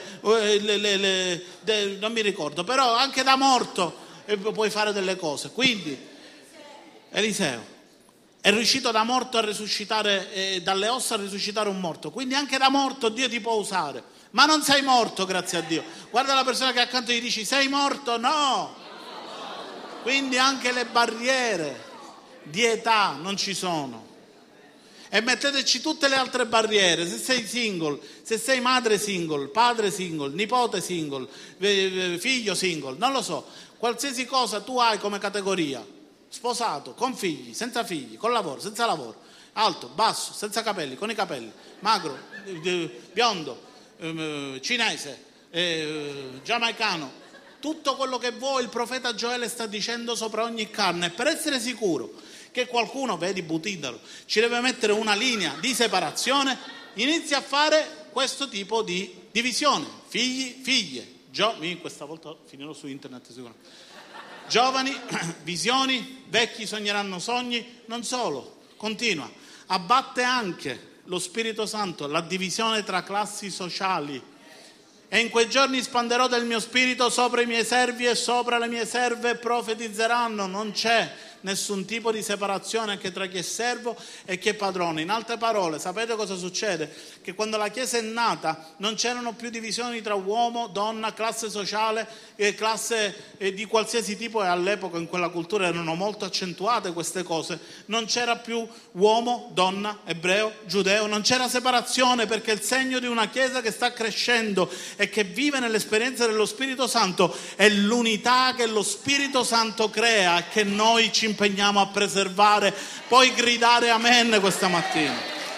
non mi ricordo, però anche da morto puoi fare delle cose. Quindi Eliseo è riuscito da morto a risuscitare, dalle ossa a risuscitare un morto, quindi anche da morto Dio ti può usare. Ma non sei morto, grazie a Dio. Guarda la persona che accanto gli dici: sei morto? No. Quindi anche le barriere di età non ci sono. E metteteci tutte le altre barriere. Se sei single, se sei madre single, padre single, nipote single, figlio single, non lo so, qualsiasi cosa tu hai come categoria, sposato, con figli, senza figli, con lavoro, senza lavoro, alto, basso, senza capelli, con i capelli, magro, biondo, cinese, giamaicano, tutto quello che vuoi, il profeta Gioele sta dicendo sopra ogni carne. Per essere sicuro che qualcuno, vedi Butidaro, ci deve mettere una linea di separazione, inizia a fare questo tipo di divisione: figli, figlie, questa volta finirò su internet sicuro. Giovani, visioni, vecchi sogneranno sogni. Non solo, continua, abbatte anche lo Spirito Santo la divisione tra classi sociali. E in quei giorni spanderò del mio spirito sopra i miei servi e sopra le mie serve profetizzeranno. Non c'è nessun tipo di separazione anche tra chi è servo e chi è padrone. In altre parole, sapete cosa succede? Che quando la Chiesa è nata non c'erano più divisioni tra uomo, donna, classe sociale, classe di qualsiasi tipo, e all'epoca in quella cultura erano molto accentuate queste cose. Non c'era più uomo, donna, ebreo, giudeo, non c'era separazione, perché il segno di una Chiesa che sta crescendo e che vive nell'esperienza dello Spirito Santo è l'unità che lo Spirito Santo crea e che noi ci impegniamo a preservare. Puoi gridare amen questa mattina.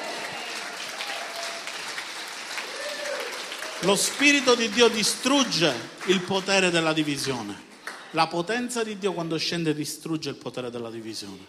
Lo Spirito di Dio distrugge il potere della divisione. La potenza di Dio quando scende distrugge il potere della divisione.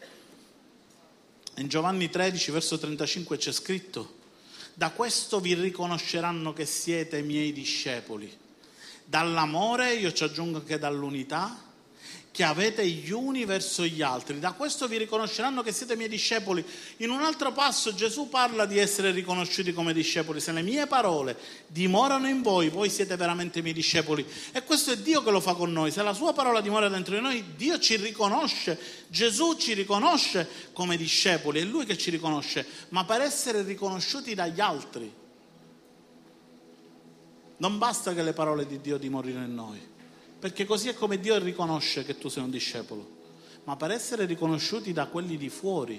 In Giovanni 13 verso 35 c'è scritto: da questo vi riconosceranno che siete miei discepoli, dall'amore, io ci aggiungo anche dall'unità, che avete gli uni verso gli altri. Da questo vi riconosceranno che siete miei discepoli. In un altro passo Gesù parla di essere riconosciuti come discepoli. Se le mie parole dimorano in voi, voi siete veramente miei discepoli. E questo è Dio che lo fa con noi. Se la sua parola dimora dentro di noi, Dio ci riconosce. Gesù ci riconosce come discepoli, è Lui che ci riconosce, ma per essere riconosciuti dagli altri non basta che le parole di Dio dimorino in noi, perché così è come Dio riconosce che tu sei un discepolo. Ma per essere riconosciuti da quelli di fuori,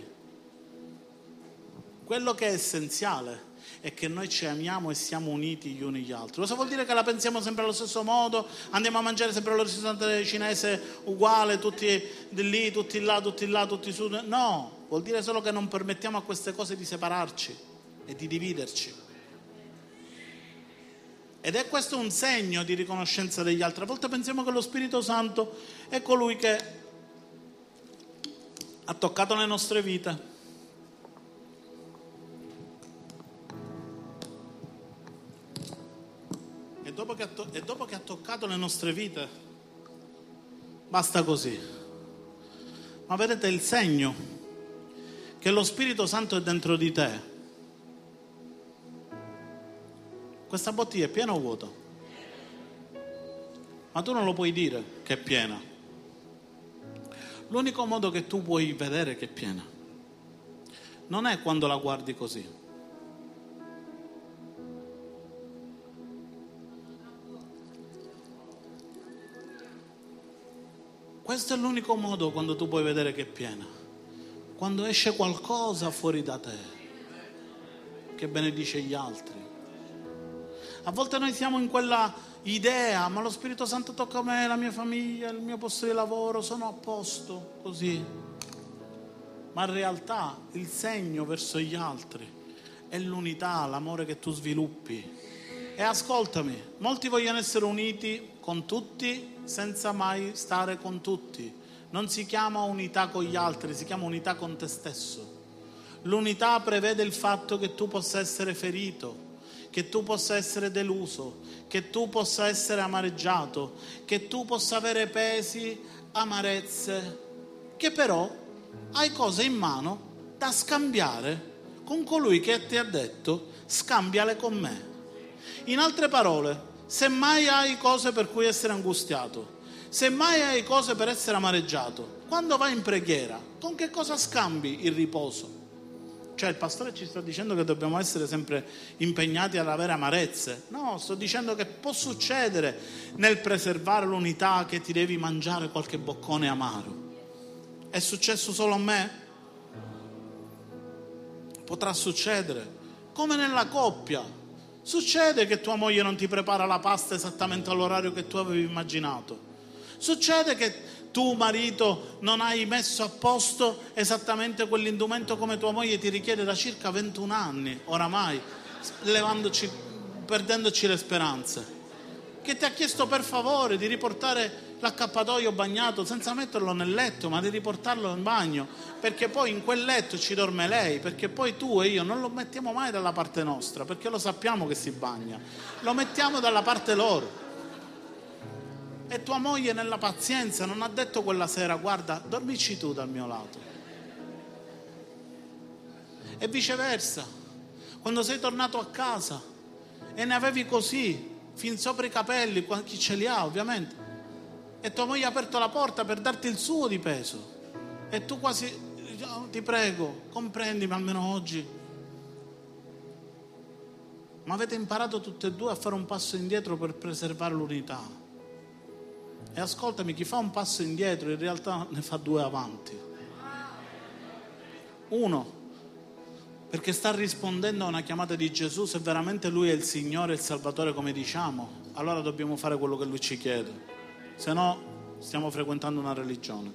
quello che è essenziale è che noi ci amiamo e siamo uniti gli uni agli altri. Cosa vuol dire? Che la pensiamo sempre allo stesso modo, andiamo a mangiare sempre allo ristorante cinese uguale, tutti lì, tutti là, tutti là, tutti su? No, vuol dire solo che non permettiamo a queste cose di separarci e di dividerci. Ed è questo un segno di riconoscenza degli altri. A volte pensiamo che lo Spirito Santo è colui che ha toccato le nostre vite. E dopo che ha toccato le nostre vite, basta così. Ma vedete, il segno che lo Spirito Santo è dentro di te. Questa bottiglia è piena o vuota? Ma tu non lo puoi dire che è piena. L'unico modo che tu puoi vedere che è piena non è quando la guardi così. Questo è l'unico modo quando tu puoi vedere che è piena. Quando esce qualcosa fuori da te che benedice gli altri. A volte noi siamo in quella idea: ma lo Spirito Santo tocca me, la mia famiglia, il mio posto di lavoro, sono a posto così. Ma in realtà il segno verso gli altri è l'unità, l'amore che tu sviluppi. E ascoltami, molti vogliono essere uniti con tutti senza mai stare con tutti. Non si chiama unità con gli altri, si chiama unità con te stesso. L'unità prevede il fatto che tu possa essere ferito, che tu possa essere deluso, che tu possa essere amareggiato, che tu possa avere pesi, amarezze, che però hai cose in mano da scambiare con colui che ti ha detto scambiale con me. In altre parole, se mai hai cose per cui essere angustiato, se mai hai cose per essere amareggiato, quando vai in preghiera, con che cosa scambi il riposo? Cioè il pastore ci sta dicendo che dobbiamo essere sempre impegnati ad avere amarezze? No, sto dicendo che può succedere nel preservare l'unità che ti devi mangiare qualche boccone amaro. È successo solo a me? Potrà succedere. Come nella coppia. Succede che tua moglie non ti prepara la pasta esattamente all'orario che tu avevi immaginato. Succede che tu, marito, non hai messo a posto esattamente quell'indumento come tua moglie ti richiede da circa 21 anni, oramai, perdendoci le speranze. Che ti ha chiesto per favore di riportare l'accappatoio bagnato senza metterlo nel letto, ma di riportarlo in bagno, perché poi in quel letto ci dorme lei, perché poi tu e io non lo mettiamo mai dalla parte nostra, perché lo sappiamo che si bagna, lo mettiamo dalla parte loro. E tua moglie nella pazienza non ha detto quella sera guarda, dormici tu dal mio lato. E viceversa, quando sei tornato a casa e ne avevi così fin sopra i capelli, chi ce li ha ovviamente, e tua moglie ha aperto la porta per darti il suo di peso e tu quasi oh, ti prego comprendimi almeno oggi, ma avete imparato tutte e due a fare un passo indietro per preservare l'unità. E ascoltami, chi fa un passo indietro in realtà ne fa due avanti. Uno, perché sta rispondendo a una chiamata di Gesù. Se veramente Lui è il Signore e il Salvatore come diciamo, allora dobbiamo fare quello che Lui ci chiede, se no stiamo frequentando una religione.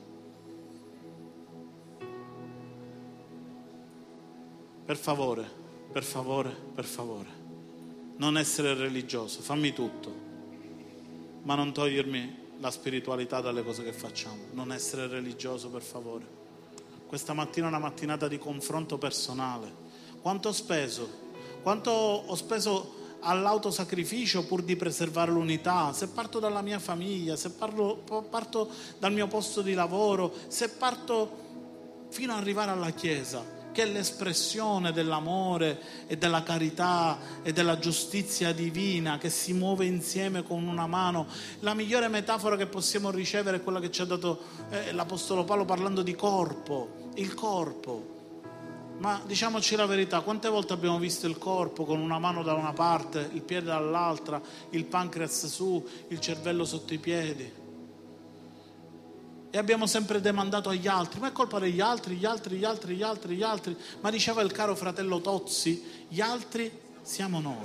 Per favore, per favore, per favore, non essere religioso, fammi tutto, ma non togliermi la spiritualità dalle cose che facciamo. Non essere religioso, per favore. Questa mattina è una mattinata di confronto personale. Quanto ho speso? Quanto ho speso all'autosacrificio pur di preservare l'unità? Se parto dalla mia famiglia, se parto dal mio posto di lavoro, se parto fino ad arrivare alla Chiesa, che è l'espressione dell'amore e della carità e della giustizia divina che si muove insieme con una mano. La migliore metafora che possiamo ricevere è quella che ci ha dato l'Apostolo Paolo parlando di corpo, il corpo. Ma diciamoci la verità, quante volte abbiamo visto il corpo con una mano da una parte, il piede dall'altra, il pancreas su, il cervello sotto i piedi? E abbiamo sempre demandato agli altri, ma è colpa degli altri, gli altri. Ma diceva il caro fratello Tozzi, gli altri siamo noi.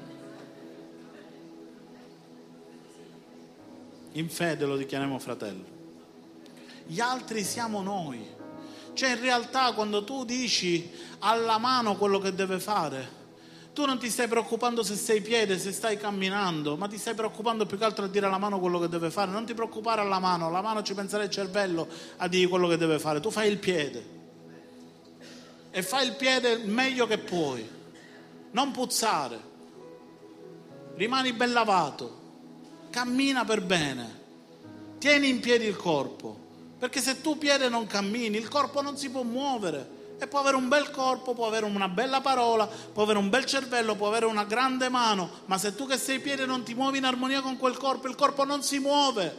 In fede lo dichiariamo fratello. Gli altri siamo noi. Cioè in realtà quando tu dici alla mano quello che deve fare, tu non ti stai preoccupando se sei piede, se stai camminando, ma ti stai preoccupando più che altro a dire alla mano quello che deve fare. Non ti preoccupare alla mano ci penserà il cervello a dire quello che deve fare. Tu fai il piede e fai il piede il meglio che puoi, non puzzare, rimani ben lavato, cammina per bene, tieni in piedi il corpo, perché se tu piede non cammini, il corpo non si può muovere. E può avere un bel corpo, può avere una bella parola, può avere un bel cervello, può avere una grande mano, ma se tu che sei piede non ti muovi in armonia con quel corpo, il corpo non si muove.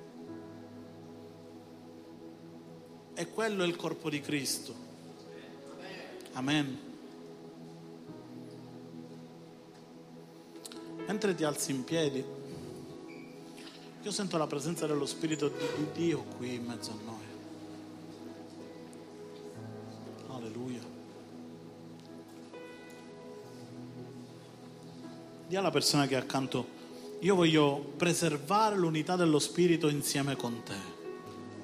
E quello è il corpo di Cristo. Amen. Mentre ti alzi in piedi, io sento la presenza dello Spirito di Dio qui in mezzo a noi. Alleluia. Dì alla persona che è accanto, io voglio preservare l'unità dello Spirito insieme con te.